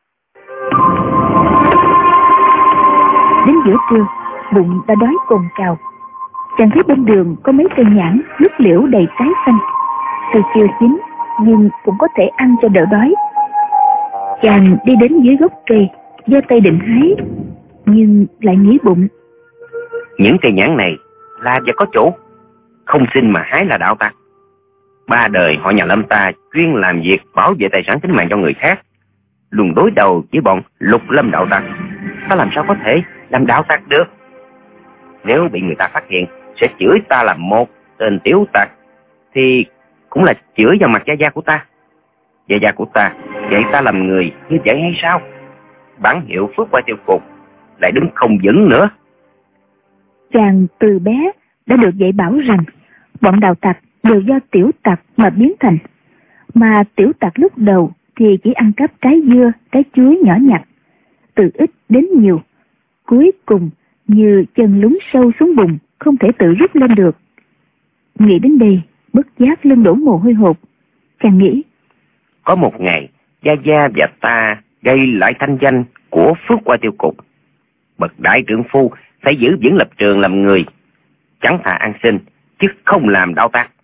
Đến giữa trưa, bụng đã đói cồn cào. Chàng thấy bên đường có mấy cây nhãn, lúc liễu đầy trái xanh, tuy chưa chín nhưng cũng có thể ăn cho đỡ đói. Chàng đi đến dưới gốc cây, giơ tay định hái, nhưng lại nghĩ bụng, những cây nhãn này là và có chỗ, không xin mà hái là đạo tặc. ba đời họ nhà Lâm ta chuyên làm việc bảo vệ tài sản tính mạng cho người khác, luôn đối đầu với bọn Lục Lâm đạo tặc. Ta làm sao có thể làm đạo tặc được? Nếu bị người ta phát hiện sẽ chửi ta là một tên tiểu tặc, thì cũng là chửi vào mặt gia gia của ta. Gia gia của ta dạy ta làm người như vậy hay sao? Bản hiệu Phước Qua Tiêu Cục lại đứng không vững nữa. Chàng từ bé đã được dạy bảo rằng bọn đạo tặc đều do tiểu tặc mà biến thành, mà tiểu tặc lúc đầu thì chỉ ăn cắp trái dưa, trái chuối nhỏ nhặt, từ ít đến nhiều, cuối cùng như chân lún sâu xuống bùn, không thể tự rút lên được. Nghĩ đến đây, bất giác lưng đổ mồ hôi hột. Chàng nghĩ, có một ngày gia gia và ta gây lại thanh danh của Phước Qua Tiêu Cục. Bậc đại trượng phu phải giữ vững lập trường làm người, chẳng thà ăn xin chứ không làm đạo tặc.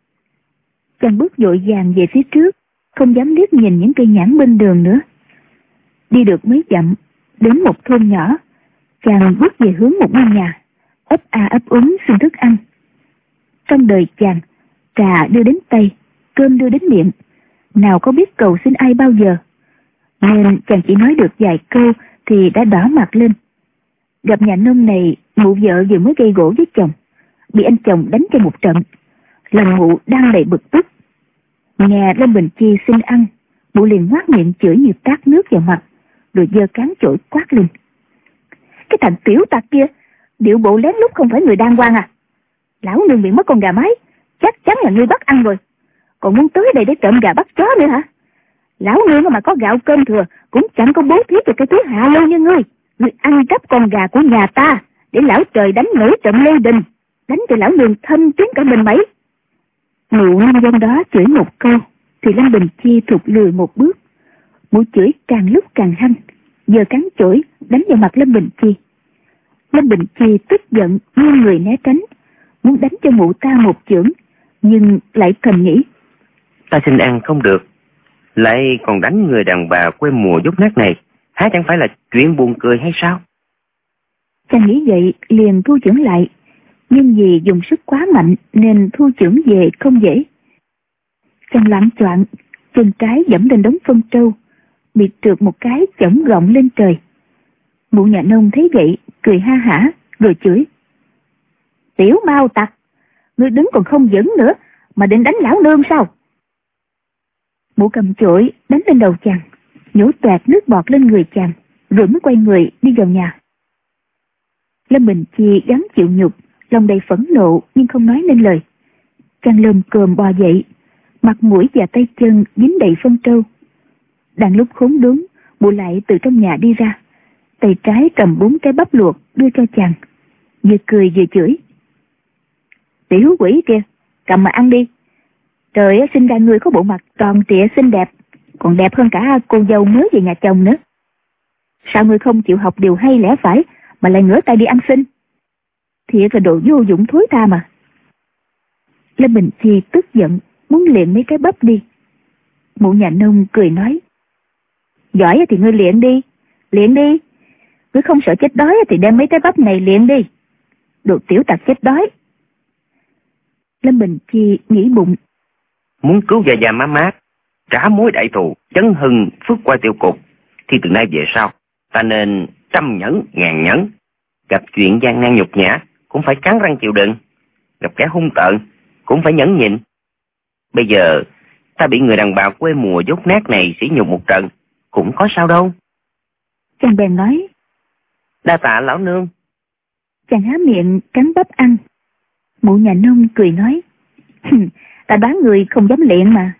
Chàng bước vội vàng về phía trước, không dám liếc nhìn những cây nhãn bên đường nữa. Đi được mấy dặm, đến một thôn nhỏ, chàng bước về hướng một ngôi nhà, ấp a ấp úng xin thức ăn. Trong đời chàng, trà đưa đến tay, cơm đưa đến miệng, nào có biết cầu xin ai bao giờ, nên chàng chỉ nói được vài câu thì đã đỏ mặt lên. Gặp nhà nông này, mụ vợ vừa mới gây gỗ với chồng, bị anh chồng đánh cho một trận. Lòng mụ đang đầy bực tức. Nghe Lâm Bình Chi xin ăn, mụ liền ngoác miệng chửi như tát nước vào mặt, rồi giơ cán chổi quát lên. Cái thằng tiểu tặc kia, điệu bộ lén lút không phải người đàng hoàng à? Lão nương bị mất con gà mái, chắc chắn là ngươi bắt ăn rồi. Còn muốn tới đây để trộm gà bắt chó nữa hả? Lão nương mà có gạo cơm thừa cũng chẳng có bố thí cho cái thứ hạ lưu như ngươi. Ngươi ăn cắp con gà của nhà ta để lão trời đánh nổi trận Lê Đình, đánh cho lão nương thâm tiếng cả mình mấy. Mụ nông dân đó chửi một câu thì Lâm Bình Chi thụt lùi một bước. Mụ chửi càng lúc càng hăng, giờ cán chổi đánh vào mặt Lâm Bình Chi. Lâm Bình Chi tức giận nghiêng người né tránh, muốn đánh cho mụ ta một chưởng, nhưng lại thầm nghĩ, ta xin ăn không được, lại còn đánh người đàn bà quê mùa dốt nát này, há chẳng phải là chuyện buồn cười hay sao? Chàng nghĩ vậy liền thu chưởng lại, nhưng vì dùng sức quá mạnh nên thu chưởng về không dễ. Chàng loạng choạng, chân trái dẫm lên đống phân trâu, bị trượt một cái chổng gọng lên trời. Mụ nhà nông thấy vậy cười ha hả rồi chửi, tiểu mau tặc, ngươi đứng còn không vững nữa mà định đánh lão nương sao? Mụ cầm chổi đánh lên đầu chàng, nhổ toẹt nước bọt lên người chàng, rồi mới quay người đi vào nhà. Lâm Bình Chi gắng chịu nhục, lòng đầy phẫn nộ nhưng không nói nên lời. Chàng lồm cồm bò dậy, mặt mũi và tay chân dính đầy phân trâu. Đang lúc khốn đốn, mụ lại từ trong nhà đi ra, tay trái cầm bốn cái bắp luộc đưa cho chàng, vừa cười vừa chửi, tiểu quỷ kia, cầm mà ăn đi. Trời sinh ra người có bộ mặt tròn trịa xinh đẹp, còn đẹp hơn cả cô dâu mới về nhà chồng nữa. Sao ngươi không chịu học điều hay lẽ phải mà lại ngửa tay đi ăn xin? Thiệt là đồ vô dụng thối tha mà. Lâm Bình Chi tức giận muốn luyện mấy cái bắp đi. Mụ nhà nông cười nói, giỏi thì ngươi luyện đi, luyện đi. Ngươi không sợ chết đói thì đem mấy cái bắp này luyện đi. Đồ tiểu tặc chết đói. Lâm Bình Chi nghĩ bụng, muốn cứu gia gia má mát, trả mối đại thù, chấn hưng Phước Qua Tiêu Cục, thì từ nay về sau ta nên trăm nhẫn ngàn nhẫn. Gặp chuyện gian nan nhục nhã cũng phải cắn răng chịu đựng, gặp kẻ hung tợn cũng phải nhẫn nhịn. Bây giờ ta bị người đàn bà quê mùa dốt nát này sỉ nhục một trận, cũng có sao đâu. Chàng bèn nói, đa tạ lão nương. Chàng há miệng cắn bắp ăn. Mụ nhà nông cười nói, ta đoán người không dám luyện mà.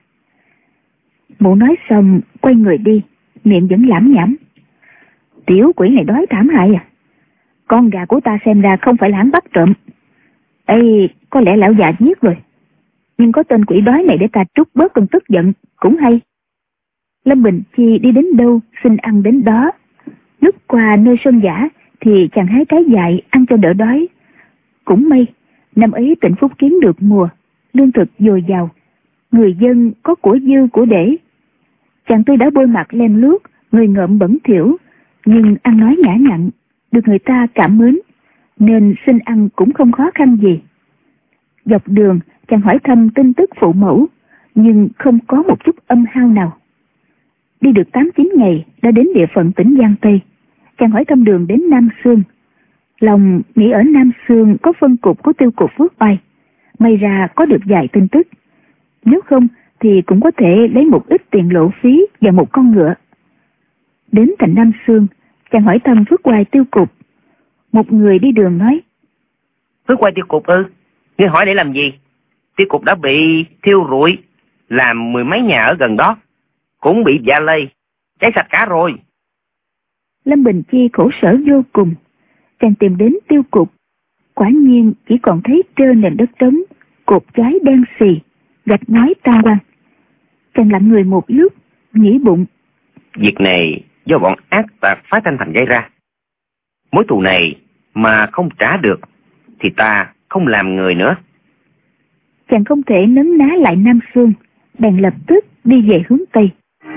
Mụ nói xong quay người đi, miệng vẫn lảm nhảm, tiểu quỷ này đói thảm hại à. Con gà của ta xem ra không phải là hắn bắt trộm. Ê, có lẽ lão già giết rồi, nhưng có tên quỷ đói này để ta trút bớt cơn tức giận cũng hay. Lâm Bình Chi đi đến đâu xin ăn đến đó. Lúc qua nơi sơn giả thì chàng hái trái dại ăn cho đỡ đói. Cũng may năm ấy tỉnh Phúc Kiến được mùa, lương thực dồi dào, người dân có của dư của để. Chàng tuy đã bôi mặt lem luốc, người ngợm bẩn thỉu, nhưng ăn nói nhã nhặn, được người ta cảm mến, nên xin ăn cũng không khó khăn gì. Dọc đường chàng hỏi thăm tin tức phụ mẫu, nhưng không có một chút âm hao nào. Đi được tám chín ngày đã đến địa phận tỉnh Giang Tây. Chàng hỏi thăm đường đến Nam Xương. Lòng nghĩ ở Nam Xương có phân cục của Tiêu Cục Phước Oai, may ra có được vài tin tức. Nếu không thì cũng có thể lấy một ít tiền lộ phí và một con ngựa. Đến thành Nam Xương, chàng hỏi thăm Phước Oai Tiêu Cục. Một người đi đường nói: Phước Oai Tiêu Cục ư? Ngươi hỏi để làm gì? Tiêu Cục đã bị thiêu rụi, làm mười mấy nhà ở gần đó cũng bị dạ lây, cháy sạch cả rồi. Lâm Bình Chi khổ sở vô cùng. Chàng tìm đến Tiêu Cục, quả nhiên chỉ còn thấy trơn nền đất trống, cột cháy đen xì, gạch ngói tan quang. Chàng lặng người một lúc, nghĩ bụng: Việc này do bọn ác tặc phái Thanh Thành gây ra. Mối thù này mà không trả được thì ta không làm người nữa. Chàng không thể nấn ná lại Nam Xương, bèn lập tức đi về hướng Tây.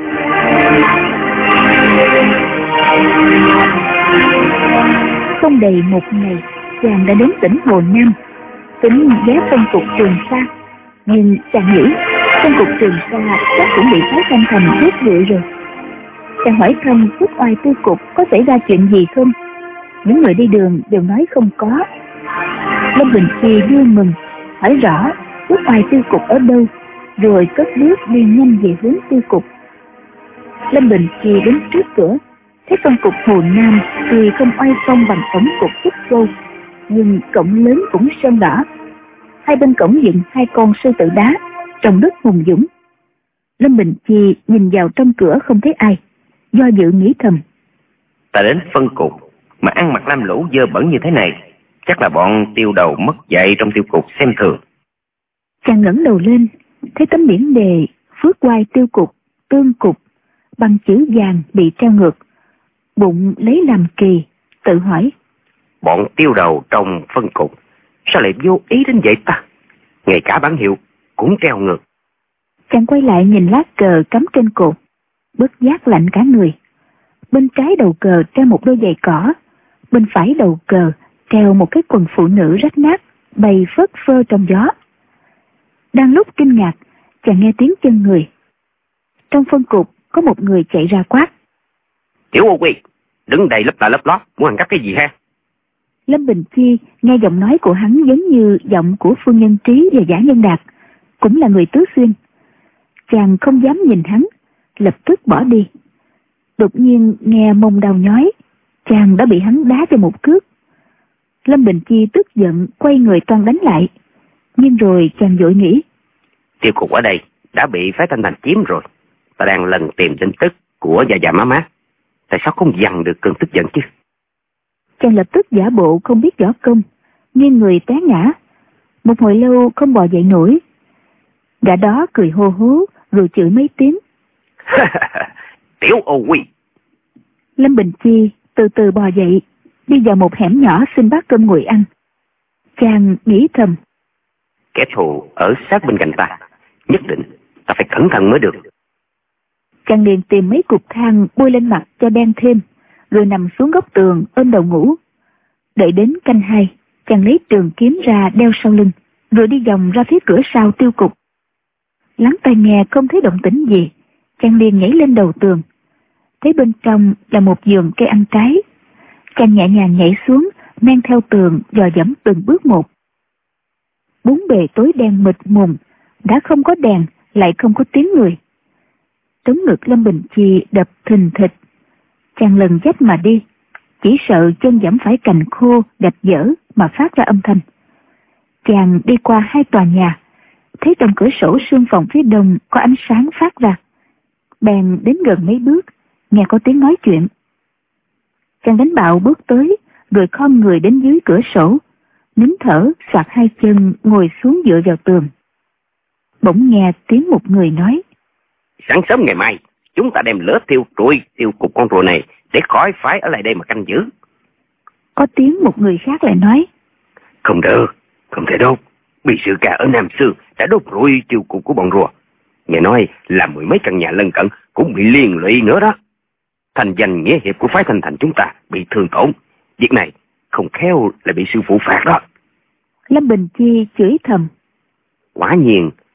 Không đầy một ngày, chàng đã đến tỉnh Hồ Nam, tính ghé phân cục Trường Sa. Nhưng chàng nghĩ phân cục Trường Sa chắc cũng bị phái Thanh Thành cướp rụi rồi. Chàng hỏi thăm Phước Oai Tiêu Cục có xảy ra chuyện gì không. Những người đi đường đều nói không có. Lâm Bình Chi vui mừng, hỏi rõ Phước Oai Tiêu Cục ở đâu, rồi cất bước đi nhanh về hướng Tiêu Cục. Lâm Bình Chi đến trước cửa, thấy phân cục Hồ Nam tuy không oai phong bằng tổng cục Phúc Châu, nhưng cổng lớn cũng sơn đỏ. Hai bên cổng dựng hai con sư tử đá, trồng đất hùng dũng. Lâm Bình Chi nhìn vào trong cửa không thấy ai, do dự nghĩ thầm: Ta đến phân cục mà ăn mặc lam lũ dơ bẩn như thế này, chắc là bọn tiêu đầu mất dạy trong Tiêu Cục xem thường. Chàng ngẩng đầu lên, thấy tấm biển đề Phước Oai Tiêu Cục, Tương Cục bằng chữ vàng bị treo ngược. Bụng lấy làm kỳ, tự hỏi: Bọn tiêu đầu trong phân cục sao lại vô ý đến vậy ta? Ngay cả bản hiệu cũng treo ngược. Chàng quay lại nhìn lá cờ cắm trên cột, bất giác lạnh cả người. Bên trái đầu cờ treo một đôi giày cỏ, bên phải đầu cờ treo một cái quần phụ nữ rách nát bay phất phơ trong gió. Đang lúc kinh ngạc, chàng nghe tiếng chân người. Trong phân cục có một người chạy ra quát: Tiểu Ô Quy, đứng đây lấp la lấp lót, muốn ăn cắp cái gì ha? Lâm Bình Chi nghe giọng nói của hắn giống như giọng của Phương Nhân Trí và Giả Nhân Đạt, cũng là người Tứ Xuyên. Chàng không dám nhìn hắn, lập tức bỏ đi. Đột nhiên nghe mông đau nhói, chàng đã bị hắn đá cho một cước. Lâm Bình Chi tức giận quay người toan đánh lại, nhưng rồi chàng vội nghĩ: Tiêu Cục ở đây đã bị phái Thanh Thành chiếm rồi. Ta đang lần tìm tin tức của già già má má, tại sao không dằn được cơn tức giận chứ? Chàng lập tức giả bộ không biết võ công, nghiêng người té ngã. Một hồi lâu không bò dậy nổi. Gã đó cười hô hố rồi chửi mấy tiếng: Tiểu Ô Quy. Lâm Bình Chi từ từ bò dậy, đi vào một hẻm nhỏ xin bát cơm ngồi ăn. Chàng nghĩ thầm: Kẻ thù ở sát bên cạnh ta, nhất định ta phải cẩn thận mới được. Chàng liền tìm mấy cục than bôi lên mặt cho đen thêm, rồi nằm xuống góc tường ôm đầu ngủ. Đợi đến canh hai, chàng lấy trường kiếm ra đeo sau lưng, rồi đi vòng ra phía cửa sau Tiêu Cục. Lắng tai nghe không thấy động tĩnh gì, chàng liền nhảy lên đầu tường. Thấy bên trong là một vườn cây ăn trái. Chàng nhẹ nhàng nhảy xuống, men theo tường dò dẫm từng bước một. Bốn bề tối đen mịt mùng, đã không có đèn, lại không có tiếng người. Trống ngực Lâm Bình Chi đập thình thịch. Chàng lần dách mà đi, chỉ sợ chân giẫm phải cành khô gạch dở mà phát ra âm thanh. Chàng đi qua hai tòa nhà, thấy trong cửa sổ sương phòng phía đông có ánh sáng phát ra. Bèn đến gần mấy bước, nghe có tiếng nói chuyện. Chàng đánh bạo bước tới, rồi khom người đến dưới cửa sổ, nín thở xoạc hai chân ngồi xuống dựa vào tường. Bỗng nghe tiếng một người nói: Sáng sớm ngày mai, chúng ta đem lửa tiêu trụi tiêu cục con rùa này, để khỏi phải ở lại đây mà canh giữ. Có tiếng một người khác lại nói: Không được, không thể đốt. Bị sự ca ở Nam Xương đã đốt rụi tiêu cục của bọn rùa. Nghe nói là mười mấy căn nhà lân cận cũng bị liên lụy nữa đó. Thành danh nghĩa hiệp của phái Thanh Thành chúng ta bị thương tổn. Việc này không khéo là bị sư phụ phạt đó. Lâm Bình Chi chửi thầm: Quả nhiên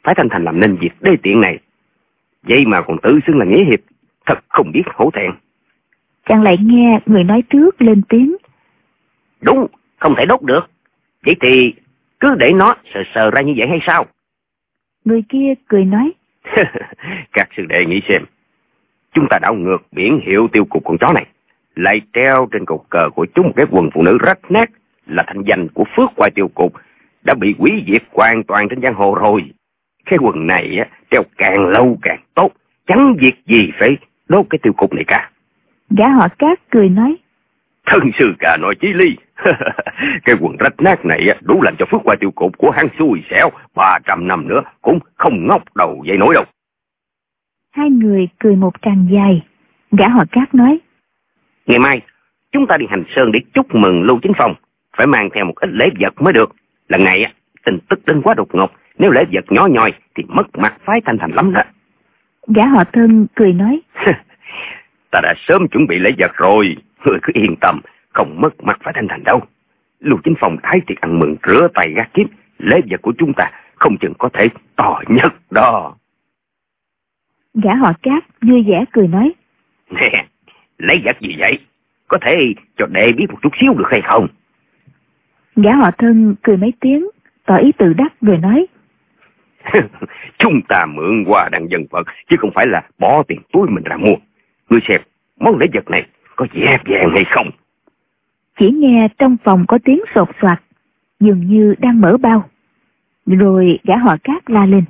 phải Thanh Thành làm nên việc đê tiện này. Vậy mà còn tự xưng là nghĩa hiệp, thật không biết hổ thẹn. Chàng lại nghe người nói trước lên tiếng. Đúng, không thể đốt được. Vậy thì cứ để nó sờ sờ ra như vậy hay sao? Người kia cười nói. Các sư đệ nghĩ xem, chúng ta đảo ngược biển hiệu tiêu cục con chó này, lại treo trên cột cờ của chúng một cái quần phụ nữ rách nát, là thanh danh của Phước Hoài tiêu cục đã bị hủy diệt hoàn toàn trên giang hồ rồi. Cái quần này á, treo càng lâu càng tốt, chẳng việc gì phải đốt cái tiêu cục này cả. Gã họ Cát cười nói. Thân sư cả nói chí ly. Cái quần rách nát này á, đủ làm cho Phước Hoài tiêu cục của hắn xui xẻo ba trăm năm nữa cũng không ngóc đầu dậy nổi đâu. Hai người cười một tràng dài. Gã họ Cát nói. Ngày mai chúng ta đi Hành Sơn để chúc mừng Lưu Chính Phong, phải mang theo một ít lễ vật mới được. Lần này á, tin tức đến quá đột ngột, nếu lễ vật nhỏ nhoi thì mất mặt phái Thanh Thành lắm đó. Gã họ Thân cười nói. Ta đã sớm chuẩn bị lễ vật rồi, ngươi cứ yên tâm, không mất mặt phái Thanh Thành đâu. Lưu Chính Phong đãi tiệc ăn mừng rửa tay gác kiếm, lễ vật của chúng ta không chừng có thể to nhất đó. Gã họ Cát vui vẻ cười nói. Nè, lấy vật gì vậy? Có thể cho đệ biết một chút xíu được hay không? Gã họ Thân cười mấy tiếng, tỏ ý tự đắc rồi nói. Chúng ta mượn qua đặng dân Phật, chứ không phải là bỏ tiền túi mình ra mua. Ngươi xem, món lễ vật này có vẻ vàng hay không? Chỉ nghe trong phòng có tiếng sột soạt, dường như đang mở bao. Rồi gã họ Cát la lên.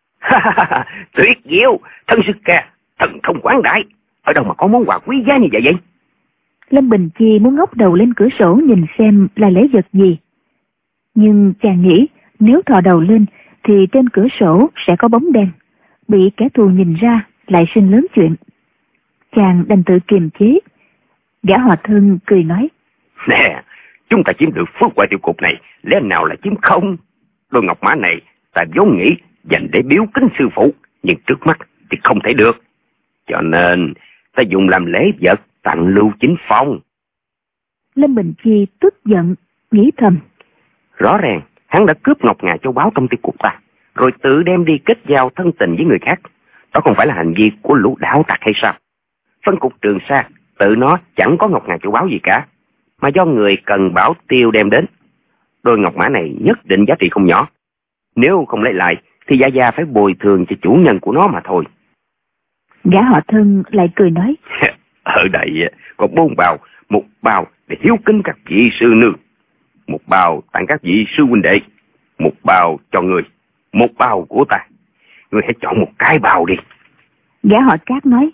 Tuyệt diệu, thân sư ca, thần thông quảng đại. Ở đâu mà có món quà quý giá như vậy vậy? Lâm Bình Chi muốn ngóc đầu lên cửa sổ nhìn xem là lễ vật gì. Nhưng chàng nghĩ nếu thò đầu lên thì trên cửa sổ sẽ có bóng đen, bị kẻ thù nhìn ra lại sinh lớn chuyện. Chàng đành tự kiềm chế. Gã họ Thân cười nói. Nè, chúng ta chiếm được Phước Hoài tiêu cục này, lẽ nào là chiếm không? Đôi ngọc mã này ta vốn nghĩ dành để biếu kính sư phụ, nhưng trước mắt thì không thể được. Cho nên ta dùng làm lễ vật tặng Lưu Chính Phong. Lâm Bình Chi tức giận, nghĩ thầm. Rõ ràng hắn đã cướp ngọc ngà châu báu trong tiêu cục ta, rồi tự đem đi kết giao thân tình với người khác. Đó không phải là hành vi của lũ đạo tặc hay sao? Phân cục Trường Sa tự nó chẳng có ngọc ngà châu báu gì cả, mà do người cần bảo tiêu đem đến. Đôi ngọc mã này nhất định giá trị không nhỏ. Nếu không lấy lại thì Gia Gia phải bồi thường cho chủ nhân của nó mà thôi. Gã họ Thân lại cười nói. Ở đây có bốn bao, một bao để hiếu kính các vị sư nương, một bao tặng các vị sư huynh đệ, một bao cho người, một bao của ta. Người hãy chọn một cái bao đi. Gã họ Cát nói.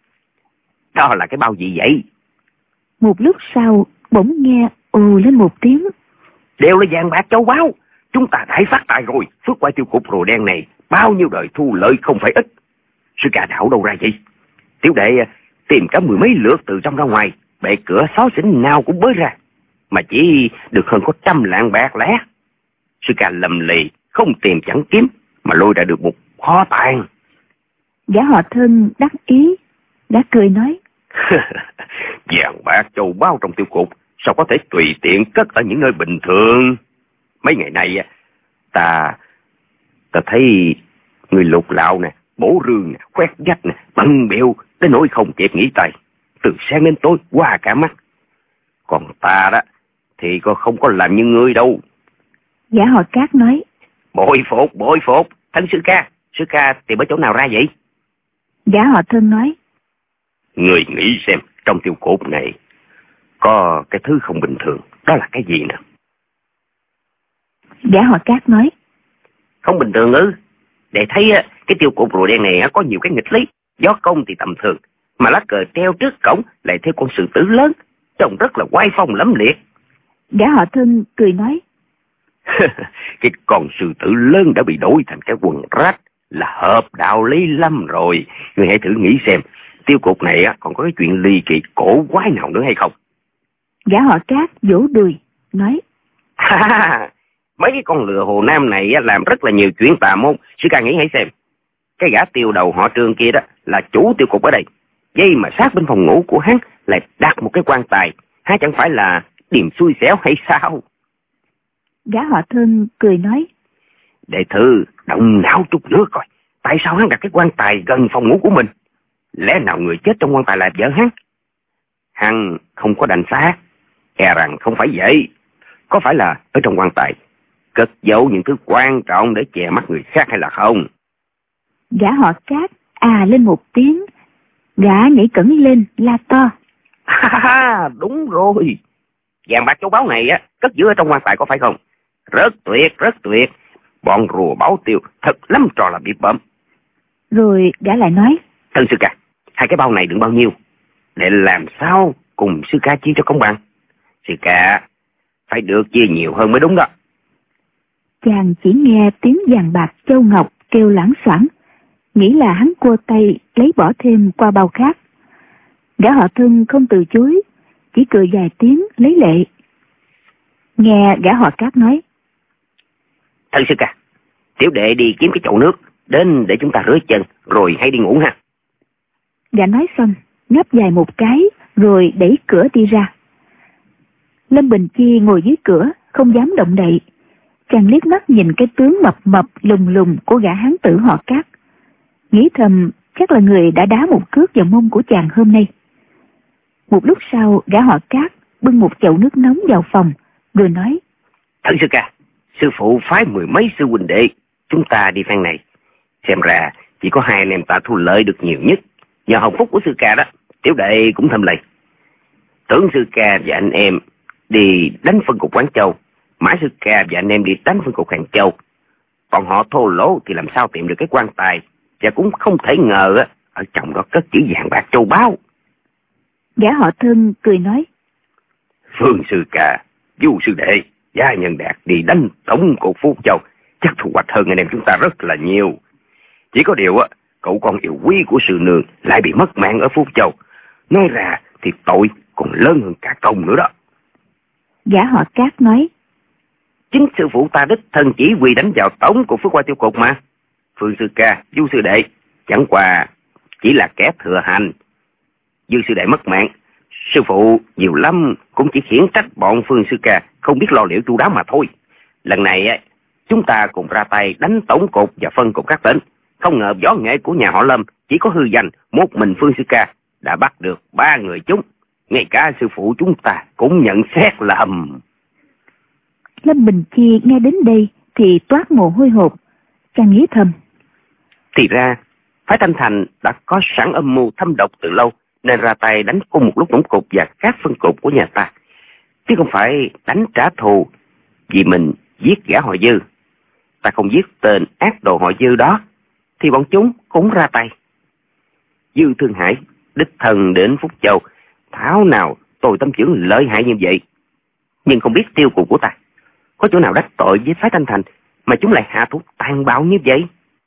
Đó là cái bao gì vậy? Một lúc sau bỗng nghe ồ lên một tiếng. Đều là vàng bạc châu báu. Chúng ta đại phát tài rồi. Phước Hoài tiêu cục rùa đen này bao nhiêu đời thu lợi không phải ít. Sư ca đảo đâu ra vậy? Tiểu đệ tìm cả mười mấy lượt từ trong ra ngoài, bệ cửa xó xỉnh nào cũng bới ra, mà chỉ được hơn có trăm lạng bạc lẻ. Sư ca lầm lì, không tìm chẳng kiếm, mà lôi ra được một kho tàng. Gã họ Thân đắc ý, đã cười nói. Vàng bạc châu báu trong tiêu cục sao có thể tùy tiện cất ở những nơi bình thường? Mấy ngày nay ta ta thấy người lục lạo nè, bổ rương nè, khoét vách nè, băng bèo đến nỗi không kịp nghỉ tay, từ sáng đến tối qua cả mắt. Còn ta đó thì có không có làm như ngươi đâu. Gã họ Cát nói. Bội phục, bội phục. Thân sư ca, sư ca tìm ở chỗ nào ra vậy? Gã họ Thân nói. Người nghĩ xem, trong tiêu cục này có cái thứ không bình thường, đó là cái gì nè? Gã họ Cát nói. Không bình thường ư? Để thấy cái tiêu cục rùa đen này có nhiều cái nghịch lý. Gió công thì tầm thường, mà lá cờ treo trước cổng lại theo con sư tử lớn, trông rất là oai phong lẫm liệt. Gã họ Thân cười nói. Cái con sư tử lớn đã bị đổi thành cái quần rách là hợp đạo lý lắm rồi. Người hãy thử nghĩ xem, tiêu cục này còn có cái chuyện ly kỳ cổ quái nào nữa hay không? Gã họ Cát vỗ đùi nói. Mấy cái con lừa Hồ Nam này làm rất là nhiều chuyện tà môn. Sư ca nghĩ hãy xem, cái gã tiêu đầu họ Trương kia đó là chủ tiêu cục ở đây, vậy mà sát bên phòng ngủ của hắn lại đặt một cái quan tài, hắn chẳng phải là điềm xui xẻo hay sao? Gã họ Thân cười nói. Đệ thư Động não chút nữa coi, tại sao hắn đặt cái quan tài gần phòng ngủ của mình? Lẽ nào người chết trong quan tài là vợ hắn? Hắn không có đành xác, e rằng không phải vậy. Có phải là ở trong quan tài cất giấu những thứ quan trọng để che mắt người khác hay là không? Gã họ Cát à lên một tiếng, gã nhảy cẫng lên la to. Ha, đúng rồi, vàng bạc châu báu này á cất giữ ở trong quan tài có phải không? Rất tuyệt, rất tuyệt. Bọn rùa báo tiêu thật lắm trò là bị bẩm. Rồi gã lại nói: Thân sư ca, hai cái bao này đựng bao nhiêu? Để làm sao cùng sư ca chia cho công bằng? Sư ca phải được chia nhiều hơn mới đúng đó. Chàng chỉ nghe tiếng vàng bạc châu ngọc kêu loảng xoảng, nghĩ là hắn cua tay lấy bỏ thêm qua bao khác. Gã họ Thân không từ chối, chỉ cười vài tiếng lấy lệ. Nghe gã họ Cát nói: Thân sư ca, tiểu đệ đi kiếm cái chậu nước đến để chúng ta rửa chân rồi hãy đi ngủ ha. Gã nói xong ngáp dài một cái rồi đẩy cửa đi ra. Lâm Bình Chi ngồi dưới cửa không dám động đậy. Chàng liếc mắt nhìn cái tướng mập mập lùng lùng của gã hán tử họ Cát, nghĩ thầm chắc là người đã đá một cước vào mông của chàng hôm nay. Một lúc sau gã họ Cát bưng một chậu nước nóng vào phòng rồi nói: Thân sư ca, sư phụ phái mười mấy sư huynh đệ chúng ta đi phen này, xem ra chỉ có hai anh em ta thu lợi được nhiều nhất. Nhờ hồng phúc của sư ca đó, tiểu đệ cũng thầm lầy. Tưởng sư ca và anh em đi đánh phân cục Quán Châu, Mã sư ca và anh em đi đánh phân cục Hàng Châu. Còn họ thô lỗ thì làm sao tìm được cái quan tài, và cũng không thể ngờ ở trong đó cất chữ vàng bạc châu báu. Gã họ Thân cười nói: Phương sư ca, Du sư đệ, Gia Nhân Đạt đi đánh tổng cục Phú Châu chắc thu hoạch hơn anh em chúng ta rất là nhiều. Chỉ có điều á, cậu con yêu quý của sư nương lại bị mất mạng ở Phú Châu. Nói ra thì tội còn lớn hơn cả công nữa đó. Gã họ Cát nói: Chính sư phụ ta đích thân chỉ huy đánh vào tổng cục Phước Hoa Tiêu Cục mà. Phương sư ca, Du sư đệ chẳng qua chỉ là kẻ thừa hành. Du sư đệ mất mạng, sư phụ nhiều lắm cũng chỉ khiển trách bọn Phương sư ca không biết lo liệu chu đáo mà thôi. Lần này á, chúng ta cùng ra tay đánh tổng cục và phân cục các tỉnh. Không ngờ võ nghệ của nhà họ Lâm chỉ có hư danh, một mình Phương sư ca đã bắt được ba người chúng. Ngay cả sư phụ chúng ta cũng nhận xét lầm. Lâm Bình Chi nghe đến đây thì toát mồ hôi hột. Chàng nghĩ thầm: Thì ra phái Thanh Thành đã có sẵn âm mưu thâm độc từ lâu, nên ra tay đánh cùng một lúc tổng cục và các phân cục của nhà ta, chứ không phải đánh trả thù vì mình giết gã họ Dư. Ta không giết tên ác đồ họ Dư đó thì bọn chúng cũng ra tay. Dư Thương Hải đích thân đến Phúc Châu, thảo nào tôi tâm trưởng lợi hại như vậy. Nhưng không biết tiêu cục của ta có chỗ nào đắc tội với phái Thanh Thành mà chúng lại hạ thủ tàn bạo như vậy.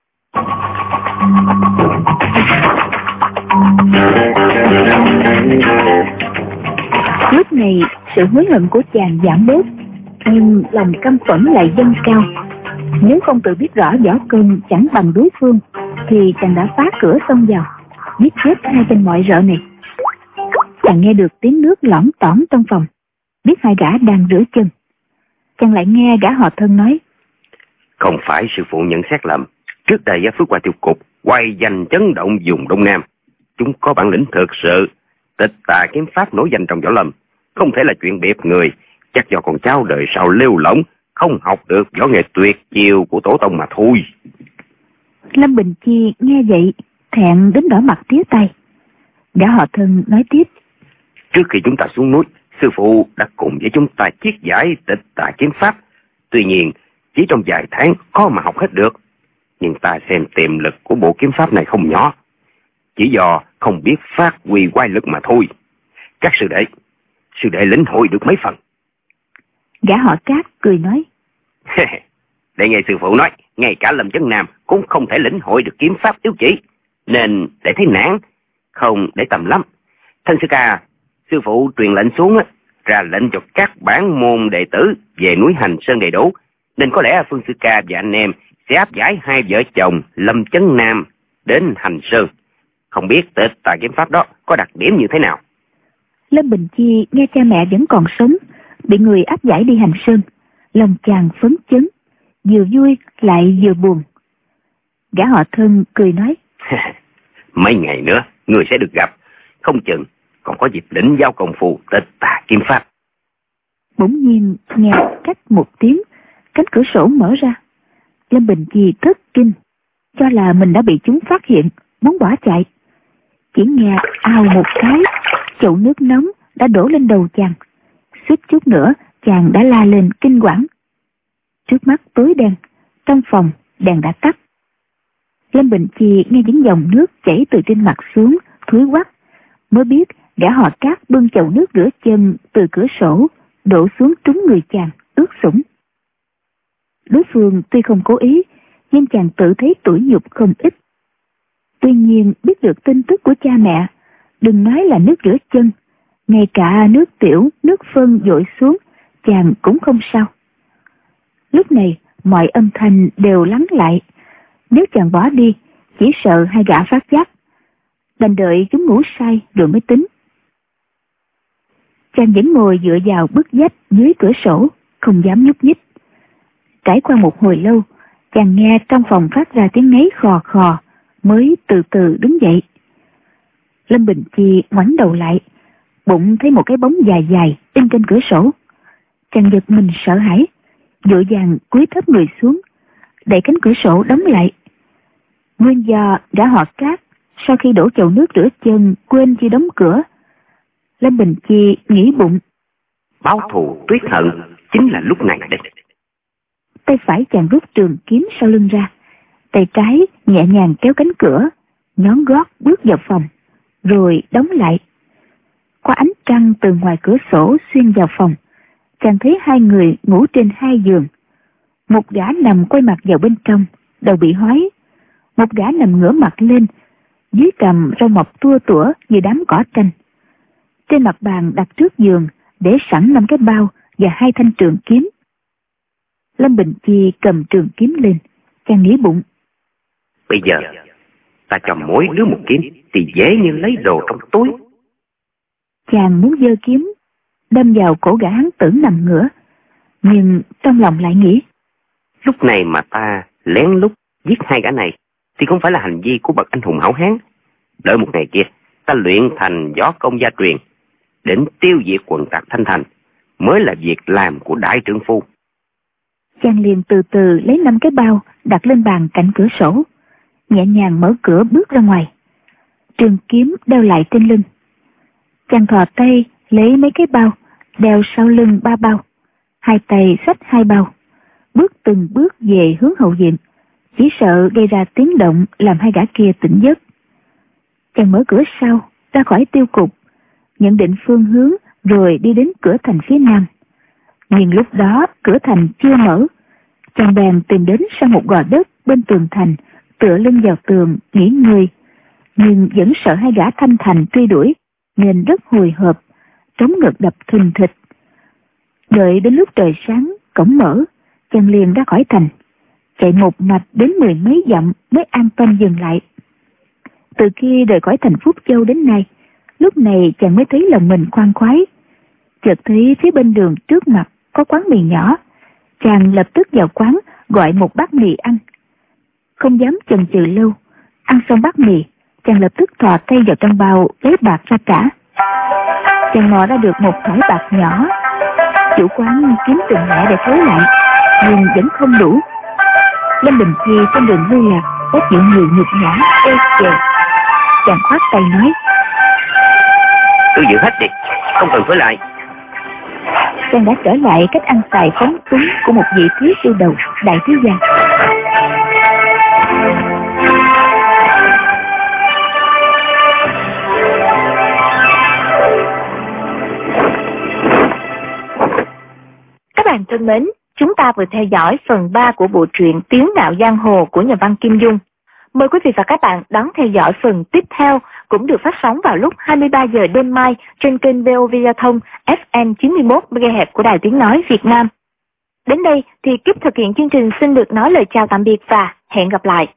Lúc này sự hối hận của chàng giảm bớt, nhưng lòng căm phẫn lại dâng cao. Nếu không tự biết rõ võ công chẳng bằng đối phương thì chàng đã phá cửa xông vào, giết chết hai tên mọi rợ này. Chàng nghe được tiếng nước lỏng tỏng trong phòng, biết hai gã đang rửa chân. Chàng lại nghe gã họ Thân nói: Không phải sư phụ nhận xét lầm. Trước đây Phước Hoa Tiêu Cục quay danh chấn động vùng Đông Nam. Chúng có bản lĩnh thực sự. Tịch tà kiếm pháp nổi danh trong võ lâm, không thể là chuyện bịp người. Chắc do con cháu đời sau lêu lỏng, không học được võ nghệ tuyệt chiêu của tổ tông mà thôi. Lâm Bình Chi nghe vậy thẹn đến đỏ mặt tía tay. Gã họ Thân nói tiếp: Trước khi chúng ta xuống núi, sư phụ đã cùng với chúng ta chiết giải tịch tà kiếm pháp. Tuy nhiên chỉ trong vài tháng khó mà học hết được. Nhưng ta xem tiềm lực của bộ kiếm pháp này không nhỏ, chỉ do không biết phát huy quái lực mà thôi. Các sư đệ, sư đệ lĩnh hội được mấy phần? Gã họ Cát cười nói: Để nghe sư phụ nói, ngay cả Lâm Chấn Nam cũng không thể lĩnh hội được kiếm pháp yếu chỉ, nên để thấy nản, không để tầm lắm. Thân sư ca, sư phụ truyền lệnh xuống ra lệnh cho các bản môn đệ tử về núi Hành Sơn đầy đủ, nên có lẽ Phương sư ca và anh em sẽ áp giải hai vợ chồng Lâm Chấn Nam đến Hành Sơn. Không biết tịch tà kiếm pháp đó có đặc điểm như thế nào? Lâm Bình Chi nghe cha mẹ vẫn còn sống bị người áp giải đi Hành Sơn, lòng chàng phấn chấn, vừa vui lại vừa buồn. Gã họ Thân cười nói. Mấy ngày nữa, người sẽ được gặp. Không chừng còn có dịp lĩnh giáo công phu Tịch Tà Kiếm Pháp. Bỗng nhiên nghe cách một tiếng, cánh cửa sổ mở ra. Lâm Bình Chi thất kinh, cho là mình đã bị chúng phát hiện, muốn bỏ chạy. Chỉ nghe ào một cái, chậu nước nóng đã đổ lên đầu chàng. Suýt chút nữa chàng đã la lên kinh quản. Trước mắt tối đen, trong phòng đèn đã tắt. Lâm Bình Chi nghe những dòng nước chảy từ trên mặt xuống, thúi quắc, mới biết gã họ Cát bưng chậu nước rửa chân từ cửa sổ đổ xuống trúng người chàng, ướt sũng. Đối phương tuy không cố ý, nhưng chàng tự thấy tủi nhục không ít. Tuy nhiên biết được tin tức của cha mẹ, đừng nói là nước rửa chân, ngay cả nước tiểu, nước phân dội xuống, chàng cũng không sao. Lúc này mọi âm thanh đều lắng lại. Nếu chàng bỏ đi, chỉ sợ hai gã phát giác. Đành đợi chúng ngủ say rồi mới tính. Chàng vẫn ngồi dựa vào bức vách dưới cửa sổ, không dám nhúc nhích. Trải qua một hồi lâu, chàng nghe trong phòng phát ra tiếng ngáy khò khò, mới từ từ đứng dậy. Lâm Bình Chi ngoảnh đầu lại, bụng thấy một cái bóng dài dài in trên cửa sổ. Chàng giật mình sợ hãi, vội vàng cúi thấp người xuống, đẩy cánh cửa sổ đóng lại. Nguyên do gã họ Cát sau khi đổ chậu nước rửa chân quên chưa đóng cửa. Lâm Bình Chi nghĩ bụng, báo thù tuyết hận chính là lúc này đây. Tay phải chàng rút trường kiếm sau lưng ra, tay trái nhẹ nhàng kéo cánh cửa, nhón gót bước vào phòng, rồi đóng lại. Qua ánh trăng từ ngoài cửa sổ xuyên vào phòng, chàng thấy hai người ngủ trên hai giường. Một gã nằm quay mặt vào bên trong, đầu bị hói. Một gã nằm ngửa mặt lên, dưới cằm râu mọc tua tủa như đám cỏ tranh. Trên mặt bàn đặt trước giường để sẵn năm cái bao và hai thanh trường kiếm. Lâm Bình Chi cầm trường kiếm lên, chàng nghĩ bụng, bây giờ ta cho mỗi đứa một kiếm thì dễ như lấy đồ trong túi. Chàng muốn giơ kiếm đâm vào cổ gã hán tử nằm ngửa, nhưng trong lòng lại nghĩ, lúc này mà ta lén lút giết hai gã này thì không phải là hành vi của bậc anh hùng hảo hán. Đợi một ngày kia ta luyện thành võ công gia truyền, đến tiêu diệt quần tặc Thanh Thành mới là việc làm của đại trượng phu. Chàng liền từ từ lấy năm cái bao đặt lên bàn cạnh cửa sổ, nhẹ nhàng mở cửa bước ra ngoài. Trường kiếm đeo lại trên lưng. Chàng thò tay lấy mấy cái bao đeo sau lưng ba bao, hai tay xách hai bao, bước từng bước về hướng hậu viện, chỉ sợ gây ra tiếng động làm hai gã kia tỉnh giấc. Chàng mở cửa sau ra khỏi tiêu cục, nhận định phương hướng rồi đi đến cửa thành phía nam. Nhưng lúc đó cửa thành chưa mở, chàng bèn tìm đến sang một gò đất bên tường thành, tựa lưng vào tường nghỉ ngơi, nhưng vẫn sợ hai gã Thanh Thành truy đuổi nên rất hồi hộp, trống ngực đập thình thịch. Đợi đến lúc trời sáng, cổng mở, chàng liền ra khỏi thành, chạy một mạch đến mười mấy dặm mới an tâm dừng lại. Từ khi rời khỏi thành Phúc Châu đến nay, lúc này chàng mới thấy lòng mình khoan khoái. Chợt thấy phía bên đường trước mặt có quán mì nhỏ, chàng lập tức vào quán gọi một bát mì ăn. Không dám chần chừ lâu, ăn xong bát mì, chàng lập tức thò tay vào trong bao lấy bạc ra trả. Chàng mò ra được một thỏi bạc nhỏ. Chủ quán kiếm từng mẹ để thối lại, nhưng vẫn không đủ. Lâm Bình Chi trên đường lưu lạc có chịu nhiều nhục nhã ê chề. Chàng khoát tay nói, cứ giữ hết đi, không cần thối lại. Chàng đã trở lại cách ăn tài phóng túng của một vị thiếu tiêu đầu đại thiếu gia. Các bạn thân mến, chúng ta vừa theo dõi phần ba của bộ truyện Tiếu Ngạo Giang Hồ của nhà văn Kim Dung. Mời quý vị và các bạn đón theo dõi phần tiếp theo, cũng được phát sóng vào lúc hai mươi ba giờ đêm mai trên kênh vê o vê Giao thông ép em chín mươi mốt mê ga héc của Đài Tiếng Nói Việt Nam. Đến đây thì Kíp thực hiện chương trình xin được nói lời chào tạm biệt và hẹn gặp lại.